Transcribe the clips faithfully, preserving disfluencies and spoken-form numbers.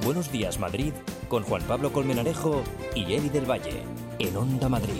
Buenos días, Madrid, con Juan Pablo Colmenarejo y Eli del Valle, en Onda Madrid.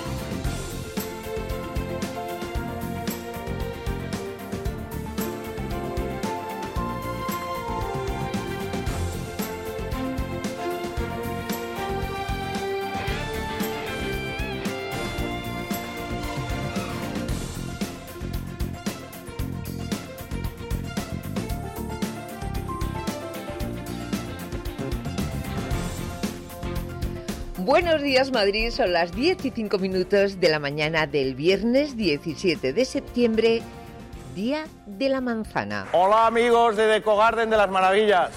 Buenos días, Madrid, son las diez y cinco minutos de la mañana del viernes diecisiete de septiembre, Día de la Manzana. Hola amigos de Deco Garden de las Maravillas.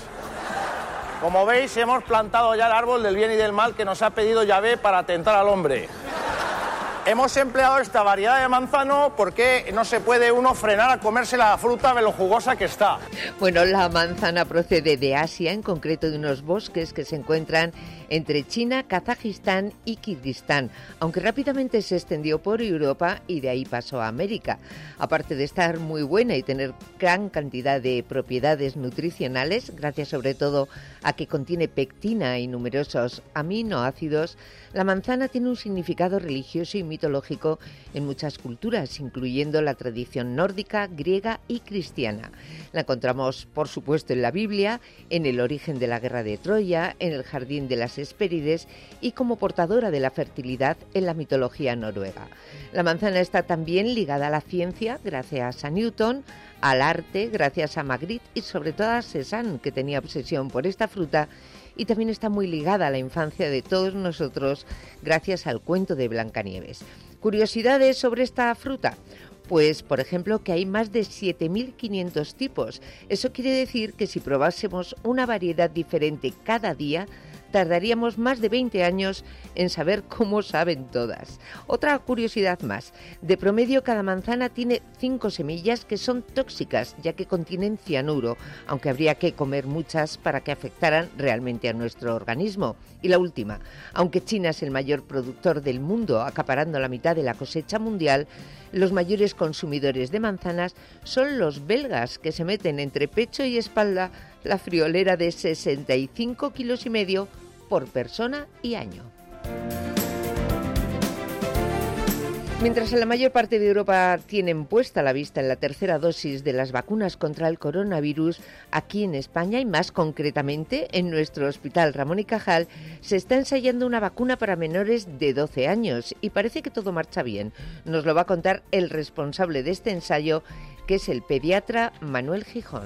Como veis, hemos plantado ya el árbol del bien y del mal que nos ha pedido Yahvé para tentar al hombre. Hemos empleado esta variedad de manzano porque no se puede uno frenar a comerse la fruta de lo jugosa que está. Bueno, la manzana procede de Asia, en concreto de unos bosques que se encuentran entre China, Kazajistán y Kirguistán, aunque rápidamente se extendió por Europa y de ahí pasó a América. Aparte de estar muy buena y tener gran cantidad de propiedades nutricionales, gracias sobre todo a que contiene pectina y numerosos aminoácidos, la manzana tiene un significado religioso y mitológico en muchas culturas, incluyendo la tradición nórdica, griega y cristiana. La encontramos, por supuesto, en la Biblia, en el origen de la guerra de Troya, en el jardín de las Hespérides y como portadora de la fertilidad en la mitología noruega. La manzana está también ligada a la ciencia, gracias a Newton, al arte, gracias a Magritte y sobre todo a Cézanne, que tenía obsesión por esta fruta, y también está muy ligada a la infancia de todos nosotros gracias al cuento de Blancanieves. ¿Curiosidades sobre esta fruta? Pues, por ejemplo, que hay más de siete mil quinientos tipos. Eso quiere decir que si probásemos una variedad diferente cada día, tardaríamos más de veinte años en saber cómo saben todas. Otra curiosidad más, de promedio cada manzana tiene cinco semillas que son tóxicas, ya que contienen cianuro, aunque habría que comer muchas para que afectaran realmente a nuestro organismo. Y la última, aunque China es el mayor productor del mundo, acaparando la mitad de la cosecha mundial, los mayores consumidores de manzanas son los belgas, que se meten entre pecho y espalda la friolera de sesenta y cinco kilos y medio por persona y año. Mientras en la mayor parte de Europa tienen puesta la vista en la tercera dosis de las vacunas contra el coronavirus, aquí en España y más concretamente en nuestro Hospital Ramón y Cajal se está ensayando una vacuna para menores de doce años y parece que todo marcha bien. Nos lo va a contar el responsable de este ensayo, que es el pediatra Manuel Gijón.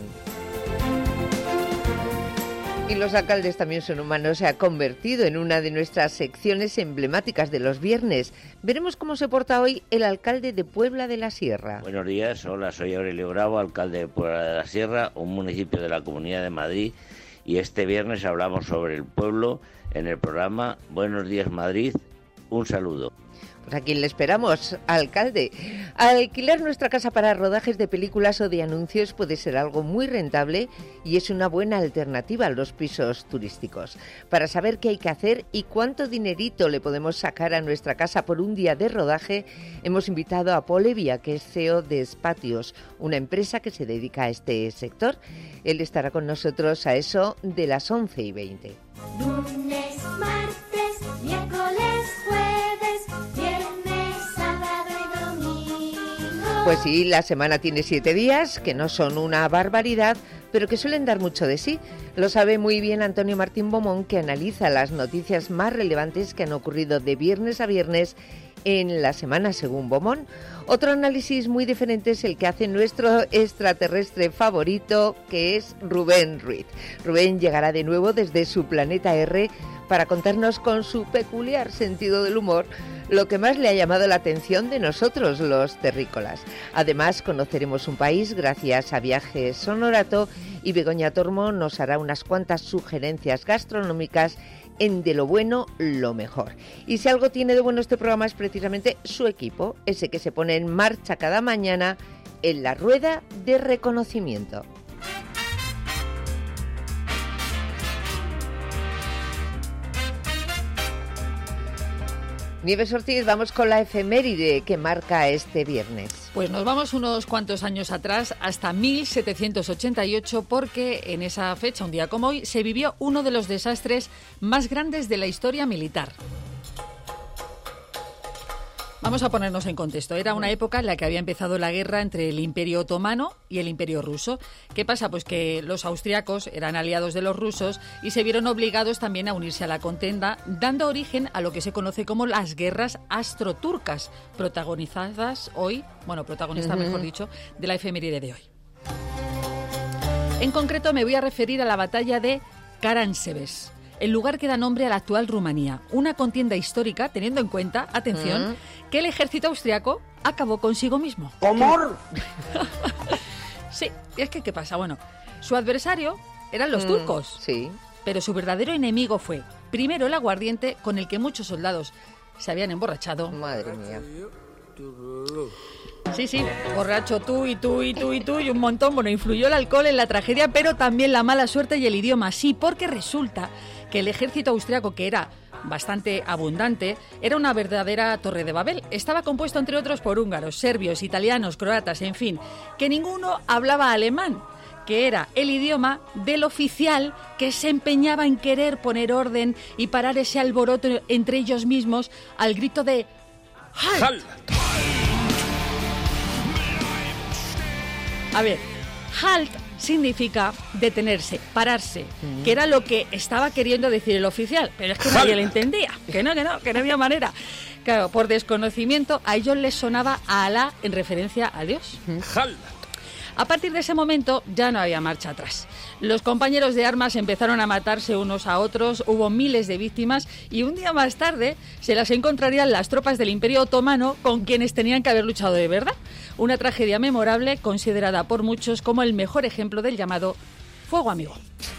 Y los alcaldes también son humanos, se ha convertido en una de nuestras secciones emblemáticas de los viernes. Veremos cómo se porta hoy el alcalde de Puebla de la Sierra. Buenos días, hola, soy Aurelio Bravo, alcalde de Puebla de la Sierra, un municipio de la Comunidad de Madrid, y este viernes hablamos sobre el pueblo en el programa Buenos días Madrid. Un saludo. Pues a quien le esperamos, alcalde. Alquilar nuestra casa para rodajes de películas o de anuncios puede ser algo muy rentable y es una buena alternativa a los pisos turísticos. Para saber qué hay que hacer y cuánto dinerito le podemos sacar a nuestra casa por un día de rodaje, hemos invitado a Paul Evia, que es C E O de Espatios, una empresa que se dedica a este sector. Él estará con nosotros a eso de las once y veinte. Lunes, martes, miércoles, jueves, viernes, sábado y domingo. Pues sí, la semana tiene siete días, que no son una barbaridad, pero que suelen dar mucho de sí. Lo sabe muy bien Antonio Martín Bomón, que analiza las noticias más relevantes que han ocurrido de viernes a viernes en la semana según Bomón. Otro análisis muy diferente es el que hace nuestro extraterrestre favorito, que es Rubén Ruiz. Rubén llegará de nuevo desde su planeta R para contarnos con su peculiar sentido del humor lo que más le ha llamado la atención de nosotros, los terrícolas. Además, conoceremos un país gracias a Viajes Honorato y Begoña Tormo nos hará unas cuantas sugerencias gastronómicas en De lo bueno, lo mejor. Y si algo tiene de bueno este programa es precisamente su equipo, ese que se pone en marcha cada mañana en la rueda de reconocimiento. Nieves Ortiz, vamos con la efeméride que marca este viernes. Pues nos vamos unos cuantos años atrás, hasta mil setecientos ochenta y ocho, porque en esa fecha, un día como hoy, se vivió uno de los desastres más grandes de la historia militar. Vamos a ponernos en contexto. Era una época en la que había empezado la guerra entre el Imperio Otomano y el Imperio Ruso. ¿Qué pasa? Pues que los austriacos eran aliados de los rusos y se vieron obligados también a unirse a la contienda, dando origen a lo que se conoce como las guerras astroturcas, protagonizadas hoy, bueno, protagonista, uh-huh. mejor dicho, de la efeméride de hoy. En concreto me voy a referir a la batalla de Caransebeș, el lugar que da nombre a la actual Rumanía. Una contienda histórica, teniendo en cuenta, atención, uh-huh. que el ejército austriaco acabó consigo mismo. ¡Comor! Sí, y es que, ¿qué pasa? Bueno, su adversario eran los mm, turcos. Sí. Pero su verdadero enemigo fue, primero, el aguardiente con el que muchos soldados se habían emborrachado. Madre mía. Sí, sí, borracho tú y tú y tú y tú y un montón. Bueno, influyó el alcohol en la tragedia, pero también la mala suerte y el idioma. Sí, porque resulta que el ejército austriaco, que era bastante abundante, era una verdadera torre de Babel. Estaba compuesto, entre otros, por húngaros, serbios, italianos, croatas, en fin, que ninguno hablaba alemán, que era el idioma del oficial que se empeñaba en querer poner orden y parar ese alboroto entre ellos mismos al grito de ¡Halt! ¡Halt! A ver, halt significa detenerse, pararse, mm. que era lo que estaba queriendo decir el oficial, pero es que nadie le entendía, que no, que no, que no había manera. Claro, por desconocimiento a ellos les sonaba a Alá en referencia a Dios. Halt. A partir de ese momento ya no había marcha atrás. Los compañeros de armas empezaron a matarse unos a otros, hubo miles de víctimas y un día más tarde se las encontrarían las tropas del Imperio Otomano con quienes tenían que haber luchado de verdad. Una tragedia memorable considerada por muchos como el mejor ejemplo del llamado fuego amigo.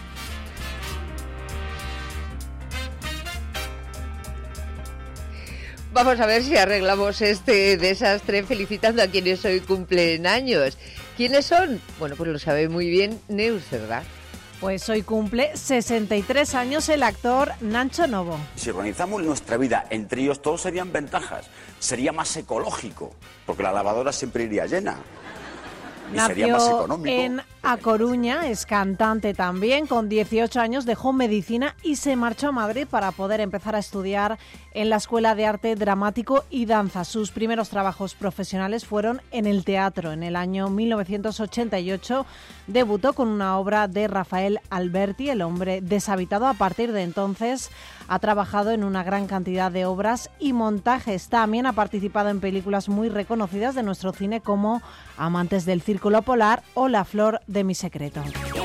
Vamos a ver si arreglamos este desastre felicitando a quienes hoy cumplen años. ¿Quiénes son? Bueno, pues lo sabe muy bien Neus, ¿verdad? Pues hoy cumple sesenta y tres años el actor Nacho Novo. Si organizamos nuestra vida entre ellos, todos serían ventajas. Sería más ecológico, porque la lavadora siempre iría llena. Y sería más económico. En A Coruña, es cantante también, con dieciocho años dejó medicina y se marchó a Madrid para poder empezar a estudiar en la Escuela de Arte Dramático y Danza. Sus primeros trabajos profesionales fueron en el teatro. En el año mil novecientos ochenta y ocho debutó con una obra de Rafael Alberti, El hombre deshabitado. A partir de entonces ha trabajado en una gran cantidad de obras y montajes. También ha participado en películas muy reconocidas de nuestro cine como Amantes del Círculo Polar o La flor de mi secreto.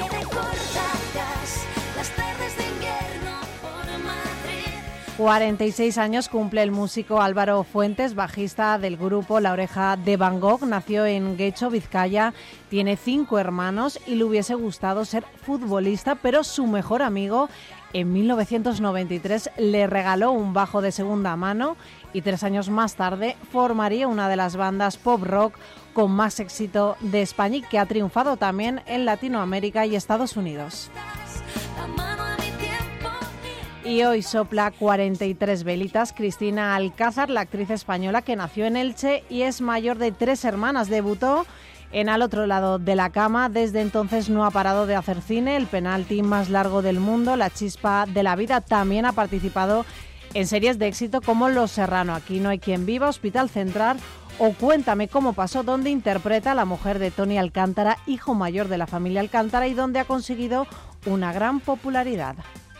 cuarenta y seis años cumple el músico Álvaro Fuentes, bajista del grupo La Oreja de Van Gogh. Nació en Guecho, Vizcaya, tiene cinco hermanos y le hubiese gustado ser futbolista, pero su mejor amigo en mil novecientos noventa y tres le regaló un bajo de segunda mano y tres años más tarde formaría una de las bandas pop rock con más éxito de España y que ha triunfado también en Latinoamérica y Estados Unidos. Y hoy sopla cuarenta y tres velitas Cristina Alcázar, la actriz española que nació en Elche y es mayor de tres hermanas. Debutó en Al otro lado de la cama. Desde entonces no ha parado de hacer cine. El penalti más largo del mundo, La chispa de la vida. También ha participado en series de éxito como Los Serrano, Aquí no hay quien viva, Hospital Central o Cuéntame cómo pasó, donde interpreta a la mujer de Tony Alcántara, hijo mayor de la familia Alcántara, y donde ha conseguido una gran popularidad.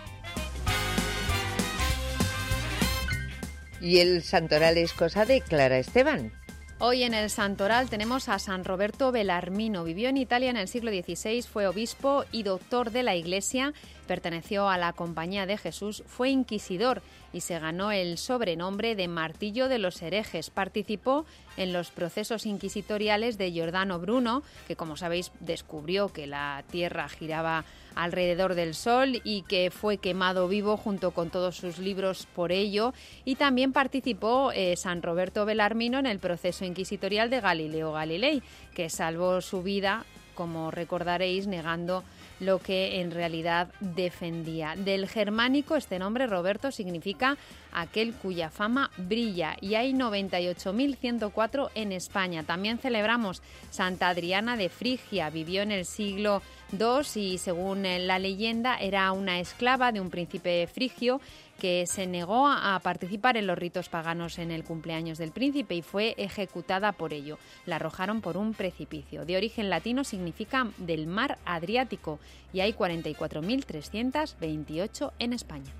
Y el santoral es cosa de Clara Esteban. Hoy en el santoral tenemos a San Roberto Belarmino. Vivió en Italia en el siglo dieciséis, fue obispo y doctor de la Iglesia, perteneció a la Compañía de Jesús, fue inquisidor y se ganó el sobrenombre de Martillo de los Herejes. Participó en los procesos inquisitoriales de Giordano Bruno, que, como sabéis, descubrió que la Tierra giraba alrededor del Sol y que fue quemado vivo junto con todos sus libros por ello. Y también participó eh, San Roberto Belarmino en el proceso inquisitorial de Galileo Galilei, que salvó su vida, como recordaréis, negando lo que en realidad defendía. Del germánico, este nombre, Roberto, significa aquel cuya fama brilla, y hay noventa y ocho mil ciento cuatro en España. También celebramos Santa Adriana de Frigia, vivió en el siglo dos y, según la leyenda, era una esclava de un príncipe frigio que se negó a participar en los ritos paganos en el cumpleaños del príncipe y fue ejecutada por ello. La arrojaron por un precipicio. De origen latino, significa del mar Adriático, y hay cuarenta y cuatro mil trescientos veintiocho en España.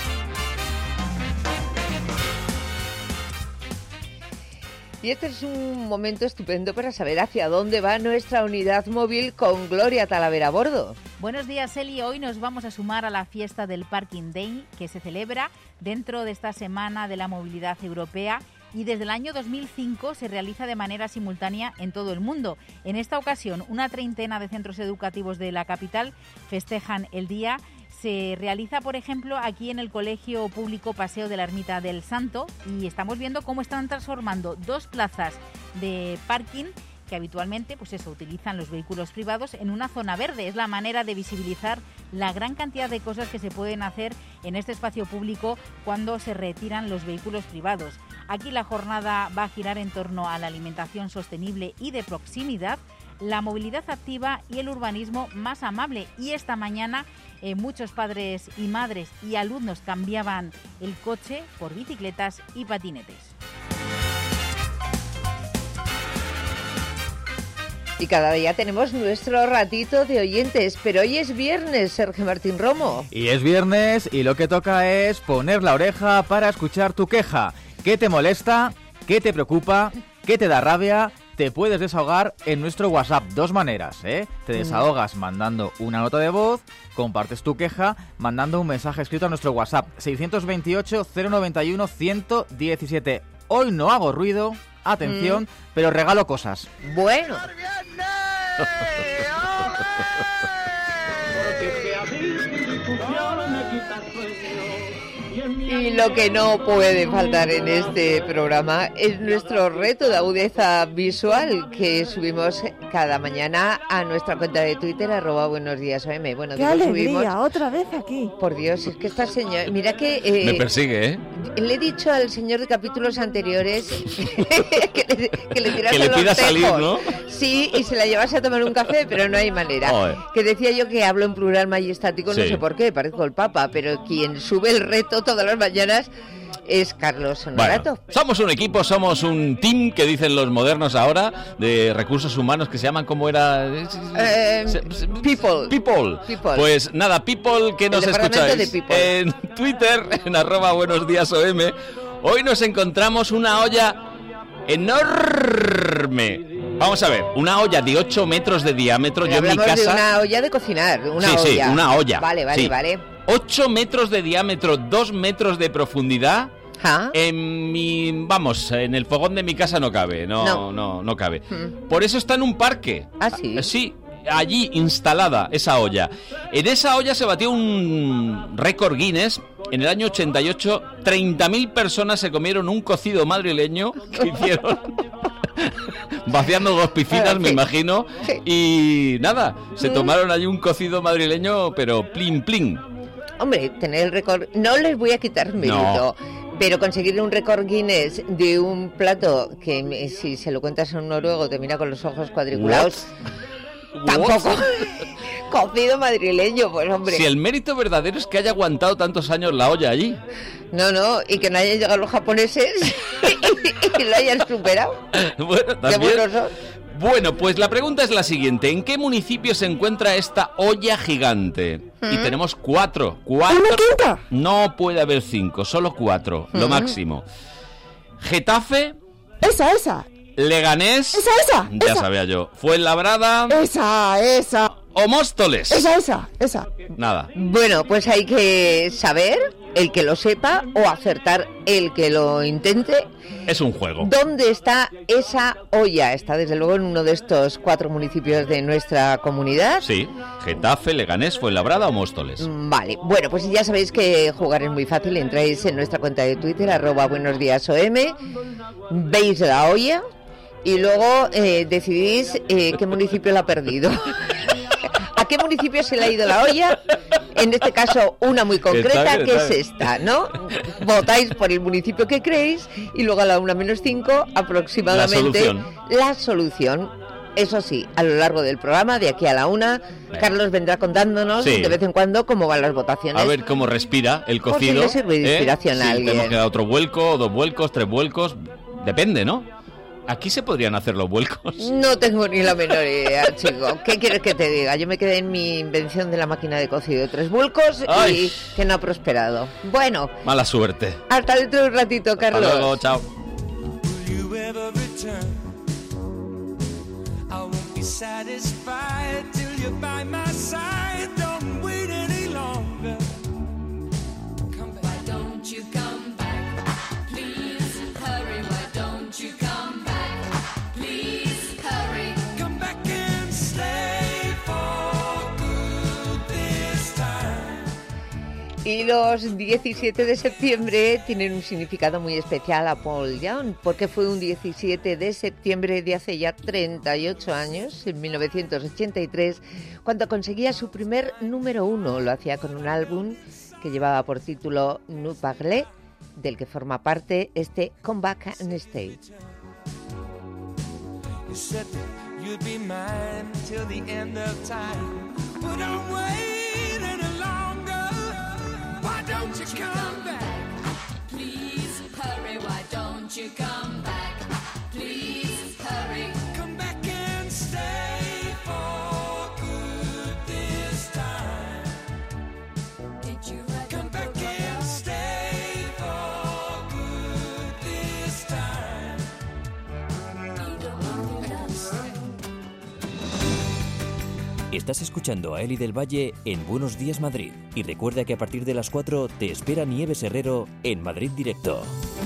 Y este es un momento estupendo para saber hacia dónde va nuestra unidad móvil con Gloria Talavera a bordo. Buenos días, Eli. Hoy nos vamos a sumar a la fiesta del Parking Day, que se celebra dentro de esta Semana de la Movilidad Europea y desde el año dos mil cinco se realiza de manera simultánea en todo el mundo. En esta ocasión, una treintena de centros educativos de la capital festejan el día. Se realiza, por ejemplo, aquí en el Colegio Público Paseo de la Ermita del Santo, y estamos viendo cómo están transformando dos plazas de parking que habitualmente, pues eso, utilizan los vehículos privados en una zona verde. Es la manera de visibilizar la gran cantidad de cosas que se pueden hacer en este espacio público cuando se retiran los vehículos privados. Aquí la jornada va a girar en torno a la alimentación sostenible y de proximidad, la movilidad activa y el urbanismo más amable. Y esta mañana eh, muchos padres y madres y alumnos cambiaban el coche por bicicletas y patinetes. Y cada día tenemos nuestro ratito de oyentes, pero hoy es viernes, Sergio Martín Romo. Y es viernes y lo que toca es poner la oreja para escuchar tu queja. ¿Qué te molesta? ¿Qué te preocupa? ¿Qué te da rabia? Te puedes desahogar en nuestro WhatsApp. Dos maneras, ¿eh? Te desahogas mandando una nota de voz, compartes tu queja mandando un mensaje escrito a nuestro WhatsApp seiscientos veintiocho, cero noventa y uno, ciento diecisiete. Hoy no hago ruido, atención, mm. pero regalo cosas. Bueno. Y lo que no puede faltar en este programa es nuestro reto de agudeza visual que subimos cada mañana a nuestra cuenta de Twitter, arroba buenos días O M. Bueno, ¡qué alegría! Subimos... Otra vez aquí. Por Dios, es que esta señora... Mira que... Eh, Me persigue, ¿eh? Le he dicho al señor de capítulos anteriores que le, que le tirase que le los pida tejos. Salir, ¿no? Sí, y se la llevase a tomar un café, pero no hay manera. Joder. Que decía yo que hablo en plural majestático, Sí. no sé por qué, parezco el Papa, pero quien sube el reto todas las mañanas es Carlos Honorato. Bueno, somos un equipo, somos un team, que dicen los modernos ahora, de recursos humanos, que se llaman, ¿cómo era? Eh, people. People. People. Pues nada, people que nos El departamento escucháis de People. en Twitter, en arroba buenos días O M. Hoy nos encontramos una olla enorme. Vamos a ver, una olla de ocho metros de diámetro. Pero yo en mi hablamos casa... de una olla de cocinar, una sí, olla. sí, una olla. Vale, vale, sí. vale. ocho metros de diámetro, dos metros de profundidad. ¿Ah? En mi, vamos, en el fogón de mi casa no cabe, no, no, no, no cabe. Hmm. Por eso está en un parque. ¿Ah, sí? Sí, allí instalada esa olla. En esa olla se batió un récord Guinness. En el año ochenta y ocho, treinta mil personas se comieron un cocido madrileño que hicieron... vaciando dos piscinas, Sí. me imagino. Y nada, se tomaron allí un cocido madrileño, pero plin plin. Hombre, tener el récord... No les voy a quitar mérito, no. Pero conseguir un récord Guinness de un plato que, si se lo cuentas a un noruego, te mira con los ojos cuadriculados... What? Tampoco... Cocido madrileño, pues hombre. Si el mérito verdadero es que haya aguantado tantos años la olla allí. No, no, y que no hayan llegado los japoneses y, y lo hayan superado. Bueno, también. Qué buenos son. Bueno, pues la pregunta es la siguiente. ¿En qué municipio se encuentra esta olla gigante? ¿Mm? Y tenemos cuatro. ¿Cuatro? ¿Una quinta? No puede haber cinco, solo cuatro, ¿Mm? Lo máximo. Getafe. Esa, esa. Leganés. Esa, esa. Ya esa. sabía yo. Fuenlabrada. Esa, esa. O Móstoles. Esa, esa, esa. Nada. Bueno, pues hay que saber, el que lo sepa, o acertar el que lo intente. Es un juego. ¿Dónde está esa olla? Está desde luego en uno de estos cuatro municipios de nuestra comunidad. Sí, Getafe, Leganés, Fuenlabrada o Móstoles. Vale, bueno, pues ya sabéis que jugar es muy fácil. Entráis en nuestra cuenta de Twitter, arroba buenos días O M, veis la olla y luego eh, decidís eh, qué municipio la ha perdido. qué municipio se le ha ido la olla? En este caso, una muy concreta, Está bien, que está es esta, ¿no? Votáis por el municipio que creéis y luego a la una menos cinco, aproximadamente, La solución. la solución. Eso sí, a lo largo del programa, de aquí a la una, Carlos vendrá contándonos Sí. de vez en cuando cómo van las votaciones. A ver cómo respira el Por si cocido. le sirve de ¿eh? inspiración a Si alguien. tenemos que dar otro vuelco, dos vuelcos, tres vuelcos. Depende, ¿no? Aquí se podrían hacer los vuelcos. No tengo ni la menor idea, chico. ¿Qué quieres que te diga? Yo me quedé en mi invención de la máquina de cocido de tres vuelcos Ay. y que no ha prosperado. Bueno, Mala suerte. hasta dentro de un ratito, Carlos. Hasta luego, chao. you ever return? I won't be satisfied till you're by my side. Don't wait any longer. Come back. Why don't you come back? Please hurry. Why don't you come back? Please hurry. Come back and stay for good this time. Y los diecisiete de septiembre tienen un significado muy especial a Paul Young, porque fue un diecisiete de septiembre de hace ya treinta y ocho años, en mil novecientos ochenta y tres, cuando conseguía su primer número uno. Lo hacía con un álbum que llevaba por título Nous Parler, del que forma parte este Come Back and Stay. You said that you'd be mine till the end of time, but I'm waiting any longer. Why don't you come back? Please hurry. Why don't you come back? Please hurry. Come back and stay for good this time. Did you come back and stay for good this time? Estás escuchando a Eli del Valle en Buenos Días Madrid. Y recuerda que a partir de las cuatro te espera Nieves Herrero en Madrid Directo.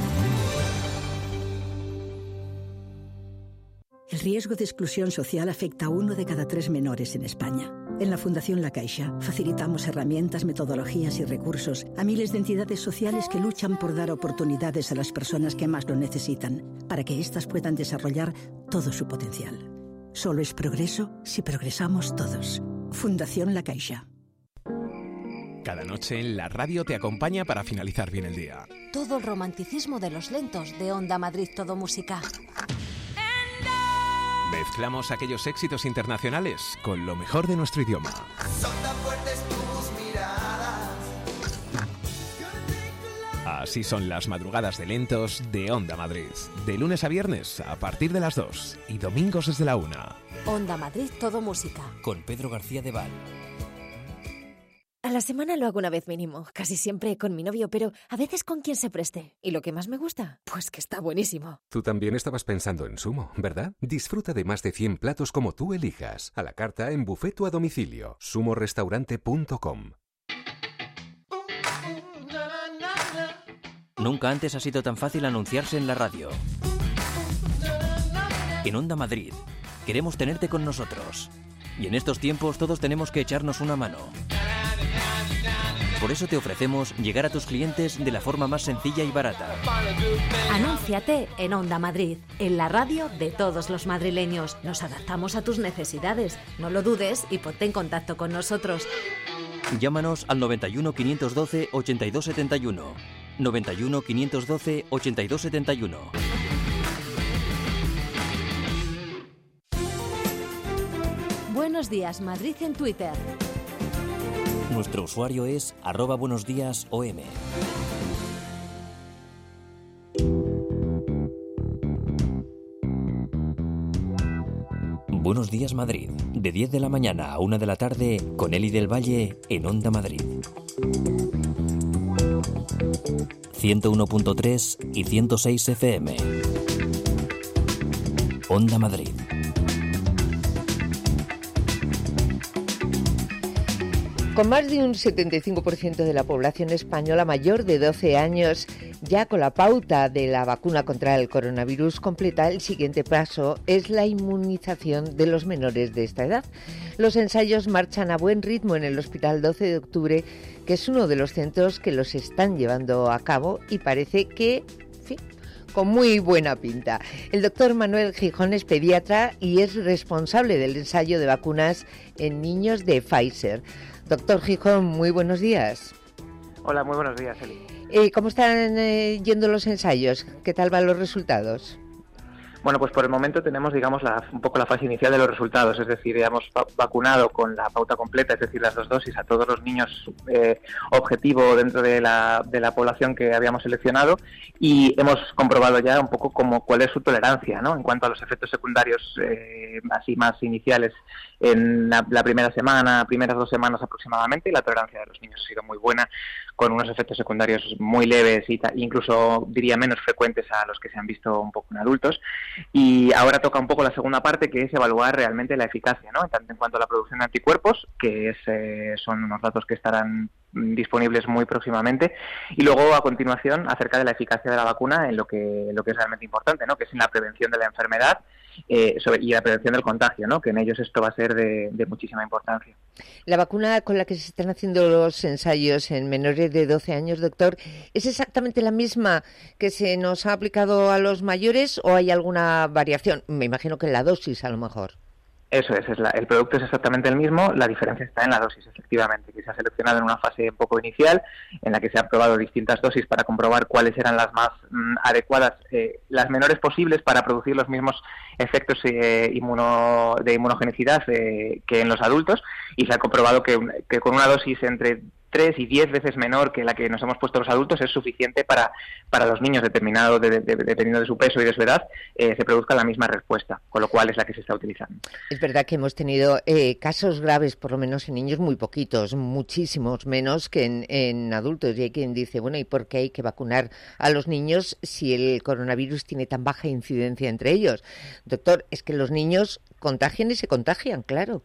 El riesgo de exclusión social afecta a uno de cada tres menores en España. En la Fundación La Caixa facilitamos herramientas, metodologías y recursos a miles de entidades sociales que luchan por dar oportunidades a las personas que más lo necesitan, para que éstas puedan desarrollar todo su potencial. Solo es progreso si progresamos todos. Fundación La Caixa. Cada noche en la radio te acompaña para finalizar bien el día. Todo el romanticismo de los lentos de Onda Madrid Todo Música. Mezclamos aquellos éxitos internacionales con lo mejor de nuestro idioma. Son tan fuertes tus miradas. Así son las madrugadas de lentos de Onda Madrid. De lunes a viernes a partir de las dos y domingos desde la una. Onda Madrid Todo Música. Con Pedro García de Val. A la semana lo hago una vez mínimo, casi siempre con mi novio, pero a veces con quien se preste. ¿Y lo que más me gusta? Pues que está buenísimo. Tú también estabas pensando en Sumo, ¿verdad? Disfruta de más de cien platos como tú elijas. A la carta en buffet o a domicilio. sumo restaurante punto com. Nunca antes ha sido tan fácil anunciarse en la radio. En Onda Madrid, queremos tenerte con nosotros. Y en estos tiempos todos tenemos que echarnos una mano. Por eso te ofrecemos llegar a tus clientes de la forma más sencilla y barata. Anúnciate en Onda Madrid, en la radio de todos los madrileños. Nos adaptamos a tus necesidades. No lo dudes y ponte en contacto con nosotros. Llámanos al noventa y uno, quinientos doce, ochenta y dos setenta y uno. noventa y uno, quinientos doce, ochenta y dos setenta y uno. Buenos días, Madrid en Twitter. Nuestro usuario es arroba buenos días O M. Buenos días Madrid, de diez de la mañana a una de la tarde, con Eli del Valle en Onda Madrid. ciento uno punto tres y ciento seis F M. Onda Madrid. Con más de un setenta y cinco por ciento de la población española mayor de doce años ya con la pauta de la vacuna contra el coronavirus completa, el siguiente paso es la inmunización de los menores de esta edad. Los ensayos marchan a buen ritmo en el Hospital doce de octubre, que es uno de los centros que los están llevando a cabo y parece que, en fin, con muy buena pinta. El doctor Manuel Gijón es pediatra y es responsable del ensayo de vacunas en niños de Pfizer. Doctor Gijón, muy buenos días. Hola, muy buenos días, Eli. Eh, ¿Cómo están eh, yendo los ensayos? ¿Qué tal van los resultados? Bueno, pues por el momento tenemos, digamos, la, un poco la fase inicial de los resultados, es decir, ya hemos vacunado con la pauta completa, es decir, las dos dosis a todos los niños eh, objetivo dentro de la, de la población que habíamos seleccionado y hemos comprobado ya un poco como cuál es su tolerancia, ¿no? En cuanto a los efectos secundarios eh, así más iniciales en la, la primera semana, primeras dos semanas aproximadamente, y la tolerancia de los niños ha sido muy buena, con unos efectos secundarios muy leves y ta, incluso diría menos frecuentes a los que se han visto un poco en adultos. Y ahora toca un poco la segunda parte, que es evaluar realmente la eficacia, ¿no? Tanto en cuanto a la producción de anticuerpos, que es, eh, son unos datos que estarán disponibles muy próximamente, y luego a continuación acerca de la eficacia de la vacuna en lo que, lo que es realmente importante, ¿no? Que es en la prevención de la enfermedad eh, sobre, y la prevención del contagio, ¿no? Que en ellos esto va a ser de, de muchísima importancia. La vacuna con la que se están haciendo los ensayos en menores de doce años, doctor, ¿es exactamente la misma que se nos ha aplicado a los mayores o hay alguna variación? Me imagino que en la dosis, a lo mejor. Eso es, es la, el producto es exactamente el mismo, la diferencia está en la dosis, efectivamente, que se ha seleccionado en una fase un poco inicial, en la que se han probado distintas dosis para comprobar cuáles eran las más mm, adecuadas, eh, las menores posibles para producir los mismos efectos eh, inmuno, de inmunogenicidad eh, que en los adultos, y se ha comprobado que, que con una dosis entre tres y diez veces menor que la que nos hemos puesto los adultos es suficiente para, para los niños, determinado de, de, de, dependiendo de su peso y de su edad, eh, se produzca la misma respuesta, con lo cual es la que se está utilizando. Es verdad que hemos tenido eh, casos graves, por lo menos en niños, muy poquitos, muchísimos menos que en, en adultos, y hay quien dice, bueno, ¿y por qué hay que vacunar a los niños si el coronavirus tiene tan baja incidencia entre ellos? Doctor, es que los niños contagian y se contagian, claro.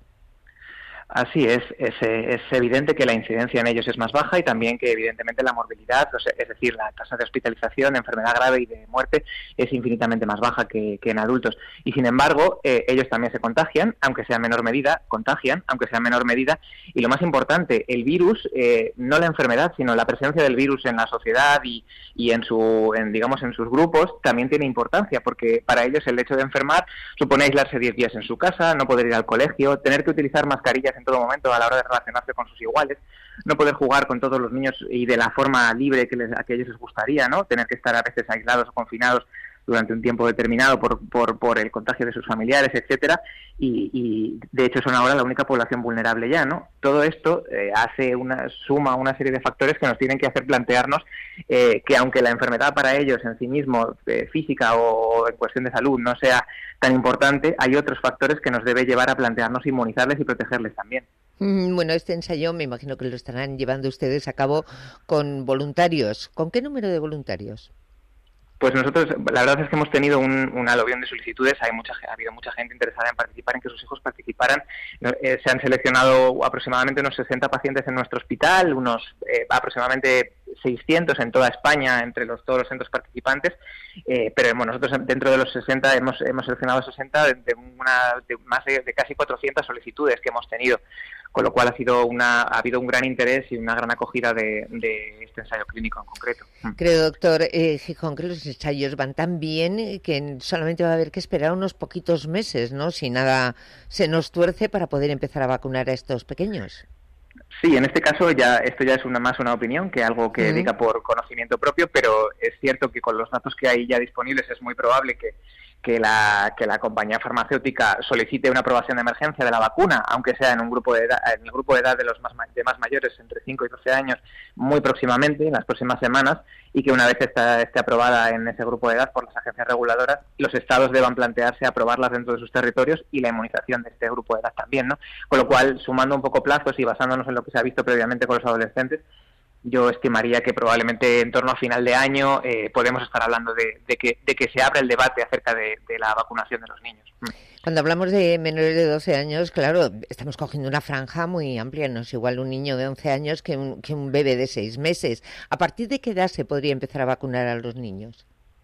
Así es, es, es evidente que la incidencia en ellos es más baja y también que evidentemente la morbilidad, es decir, la tasa de hospitalización, de enfermedad grave y de muerte es infinitamente más baja que, que en adultos. Y sin embargo, eh, ellos también se contagian, aunque sea en menor medida, contagian, aunque sea en menor medida. Y lo más importante, el virus, eh, no la enfermedad, sino la presencia del virus en la sociedad y, y en su, en, digamos, en sus grupos también tiene importancia, porque para ellos el hecho de enfermar supone aislarse diez días en su casa, no poder ir al colegio, tener que utilizar mascarillas en todo momento a la hora de relacionarse con sus iguales, no poder jugar con todos los niños y de la forma libre que, les, a que ellos les gustaría, ¿no? Tener que estar a veces aislados o confinados durante un tiempo determinado por, por, por el contagio de sus familiares, etcétera, y, y de hecho son ahora la única población vulnerable ya, ¿no? Todo esto eh, hace una suma una serie de factores que nos tienen que hacer plantearnos eh, que aunque la enfermedad para ellos en sí mismo, eh, física o en cuestión de salud, no sea tan importante, hay otros factores que nos debe llevar a plantearnos inmunizarles y protegerles también. Bueno, este ensayo me imagino que lo estarán llevando ustedes a cabo con voluntarios. ¿Con qué número de voluntarios? Pues nosotros, la verdad es que hemos tenido un, un aluvión de solicitudes, hay mucha, ha habido mucha gente interesada en participar, en que sus hijos participaran. Eh, se han seleccionado aproximadamente unos sesenta pacientes en nuestro hospital, unos eh, aproximadamente seiscientos en toda España, entre los, todos los centros participantes, eh, pero bueno, nosotros dentro de los sesenta hemos, hemos seleccionado sesenta de, de, una, de más de, de casi cuatrocientas solicitudes que hemos tenido, con lo cual ha sido una ha habido un gran interés y una gran acogida de, de este ensayo clínico en concreto. Creo, doctor eh, Gijón, que los ensayos van tan bien que solamente va a haber que esperar unos poquitos meses, ¿no? Si nada se nos tuerce, para poder empezar a vacunar a estos pequeños. Sí, en este caso ya esto ya es una más una opinión que algo que Uh-huh. diga por conocimiento propio, pero es cierto que con los datos que hay ya disponibles es muy probable que que la que la compañía farmacéutica solicite una aprobación de emergencia de la vacuna, aunque sea en un grupo de edad, en el grupo de edad de los más de más mayores, entre cinco y doce años, muy próximamente, en las próximas semanas, y que una vez está, esté aprobada en ese grupo de edad por las agencias reguladoras, los estados deban plantearse aprobarlas dentro de sus territorios y la inmunización de este grupo de edad también, ¿no? Con lo cual, sumando un poco plazos y basándonos en lo que se ha visto previamente con los adolescentes, yo estimaría que probablemente en torno a final de año eh, podemos estar hablando de, de, que, de que se abra el debate acerca de, de la vacunación de los niños. Cuando hablamos de menores de doce años, claro, estamos cogiendo una franja muy amplia, no es igual un niño de once años que un, que un bebé de seis meses. ¿A partir de qué edad se podría empezar a vacunar a los niños?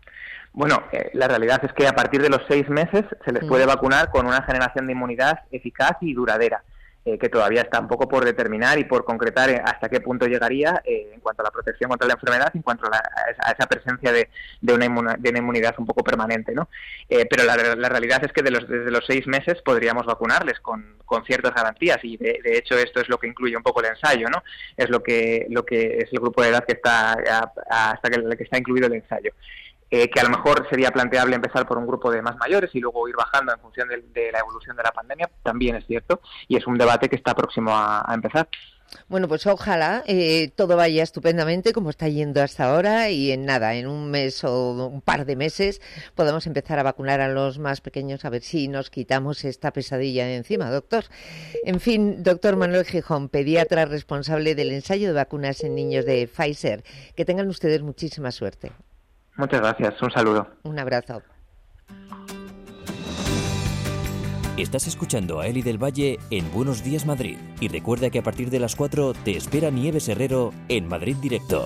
Bueno, eh, la realidad es que a partir de los seis meses se les puede vacunar con una generación de inmunidad eficaz y duradera. eh, que todavía está un poco por determinar y por concretar eh, hasta qué punto llegaría eh, en cuanto a la protección contra la enfermedad, en cuanto a, la, a, esa, a esa presencia de, de, una inmun- de una inmunidad un poco permanente, ¿no? Eh, pero la, la realidad es que de los, desde los seis meses podríamos vacunarles con, con ciertas garantías y de, de hecho esto es lo que incluye un poco el ensayo, ¿no? Es lo que, lo que es el grupo de edad que está a, a, hasta que, que está incluido el ensayo. Eh, que a lo mejor sería planteable empezar por un grupo de más mayores y luego ir bajando en función de, de la evolución de la pandemia, también es cierto, y es un debate que está próximo a, a empezar. Bueno, pues ojalá eh, todo vaya estupendamente como está yendo hasta ahora y en nada, en un mes o un par de meses podamos empezar a vacunar a los más pequeños a ver si nos quitamos esta pesadilla de encima, doctor. En fin, doctor Manuel Gijón, pediatra responsable del ensayo de vacunas en niños de Pfizer. Que tengan ustedes muchísima suerte. Muchas gracias, un saludo. Un abrazo. Estás escuchando a Eli del Valle en Buenos Días Madrid. Y recuerda que a partir de las cuatro te espera Nieves Herrero en Madrid Directo.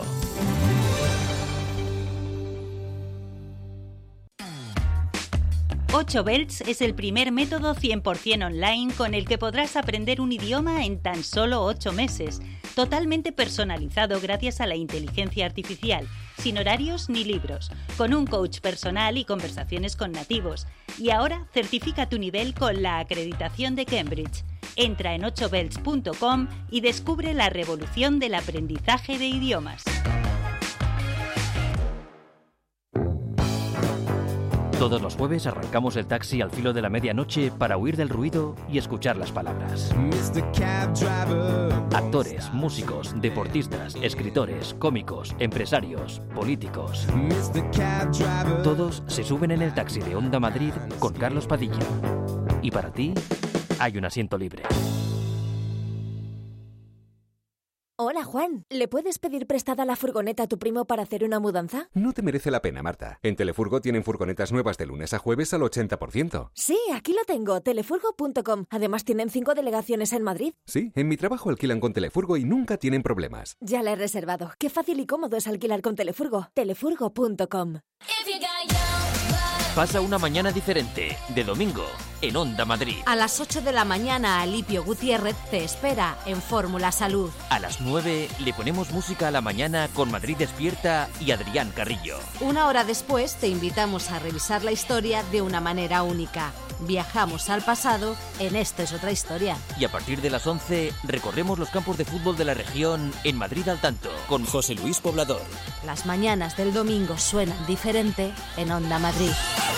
ocho Belts es el primer método cien por ciento online con el que podrás aprender un idioma en tan solo ocho meses. Totalmente personalizado gracias a la inteligencia artificial, sin horarios ni libros, con un coach personal y conversaciones con nativos. Y ahora certifica tu nivel con la acreditación de Cambridge. Entra en ocho belts punto com y descubre la revolución del aprendizaje de idiomas. Todos los jueves arrancamos el taxi al filo de la medianoche para huir del ruido y escuchar las palabras. Actores, músicos, deportistas, escritores, cómicos, empresarios, políticos. Todos se suben en el taxi de Onda Madrid con Carlos Padilla. Y para ti, hay un asiento libre. Hola, Juan. ¿Le puedes pedir prestada la furgoneta a tu primo para hacer una mudanza? No te merece la pena, Marta. En Telefurgo tienen furgonetas nuevas de lunes a jueves al ochenta por ciento. Sí, aquí lo tengo, telefurgo punto com. Además tienen cinco delegaciones en Madrid. Sí, en mi trabajo alquilan con Telefurgo y nunca tienen problemas. Ya la he reservado. Qué fácil y cómodo es alquilar con Telefurgo. telefurgo punto com. Pasa una mañana diferente, de domingo, en Onda Madrid. A las ocho de la mañana, Alipio Gutiérrez te espera en Fórmula Salud. A las nueve le ponemos música a la mañana con Madrid Despierta y Adrián Carrillo. Una hora después te invitamos a revisar la historia de una manera única. Viajamos al pasado en Esto es otra historia. Y a partir de las once recorremos los campos de fútbol de la región en Madrid al tanto, con José Luis Poblador. Las mañanas del domingo suenan diferente en Onda Madrid.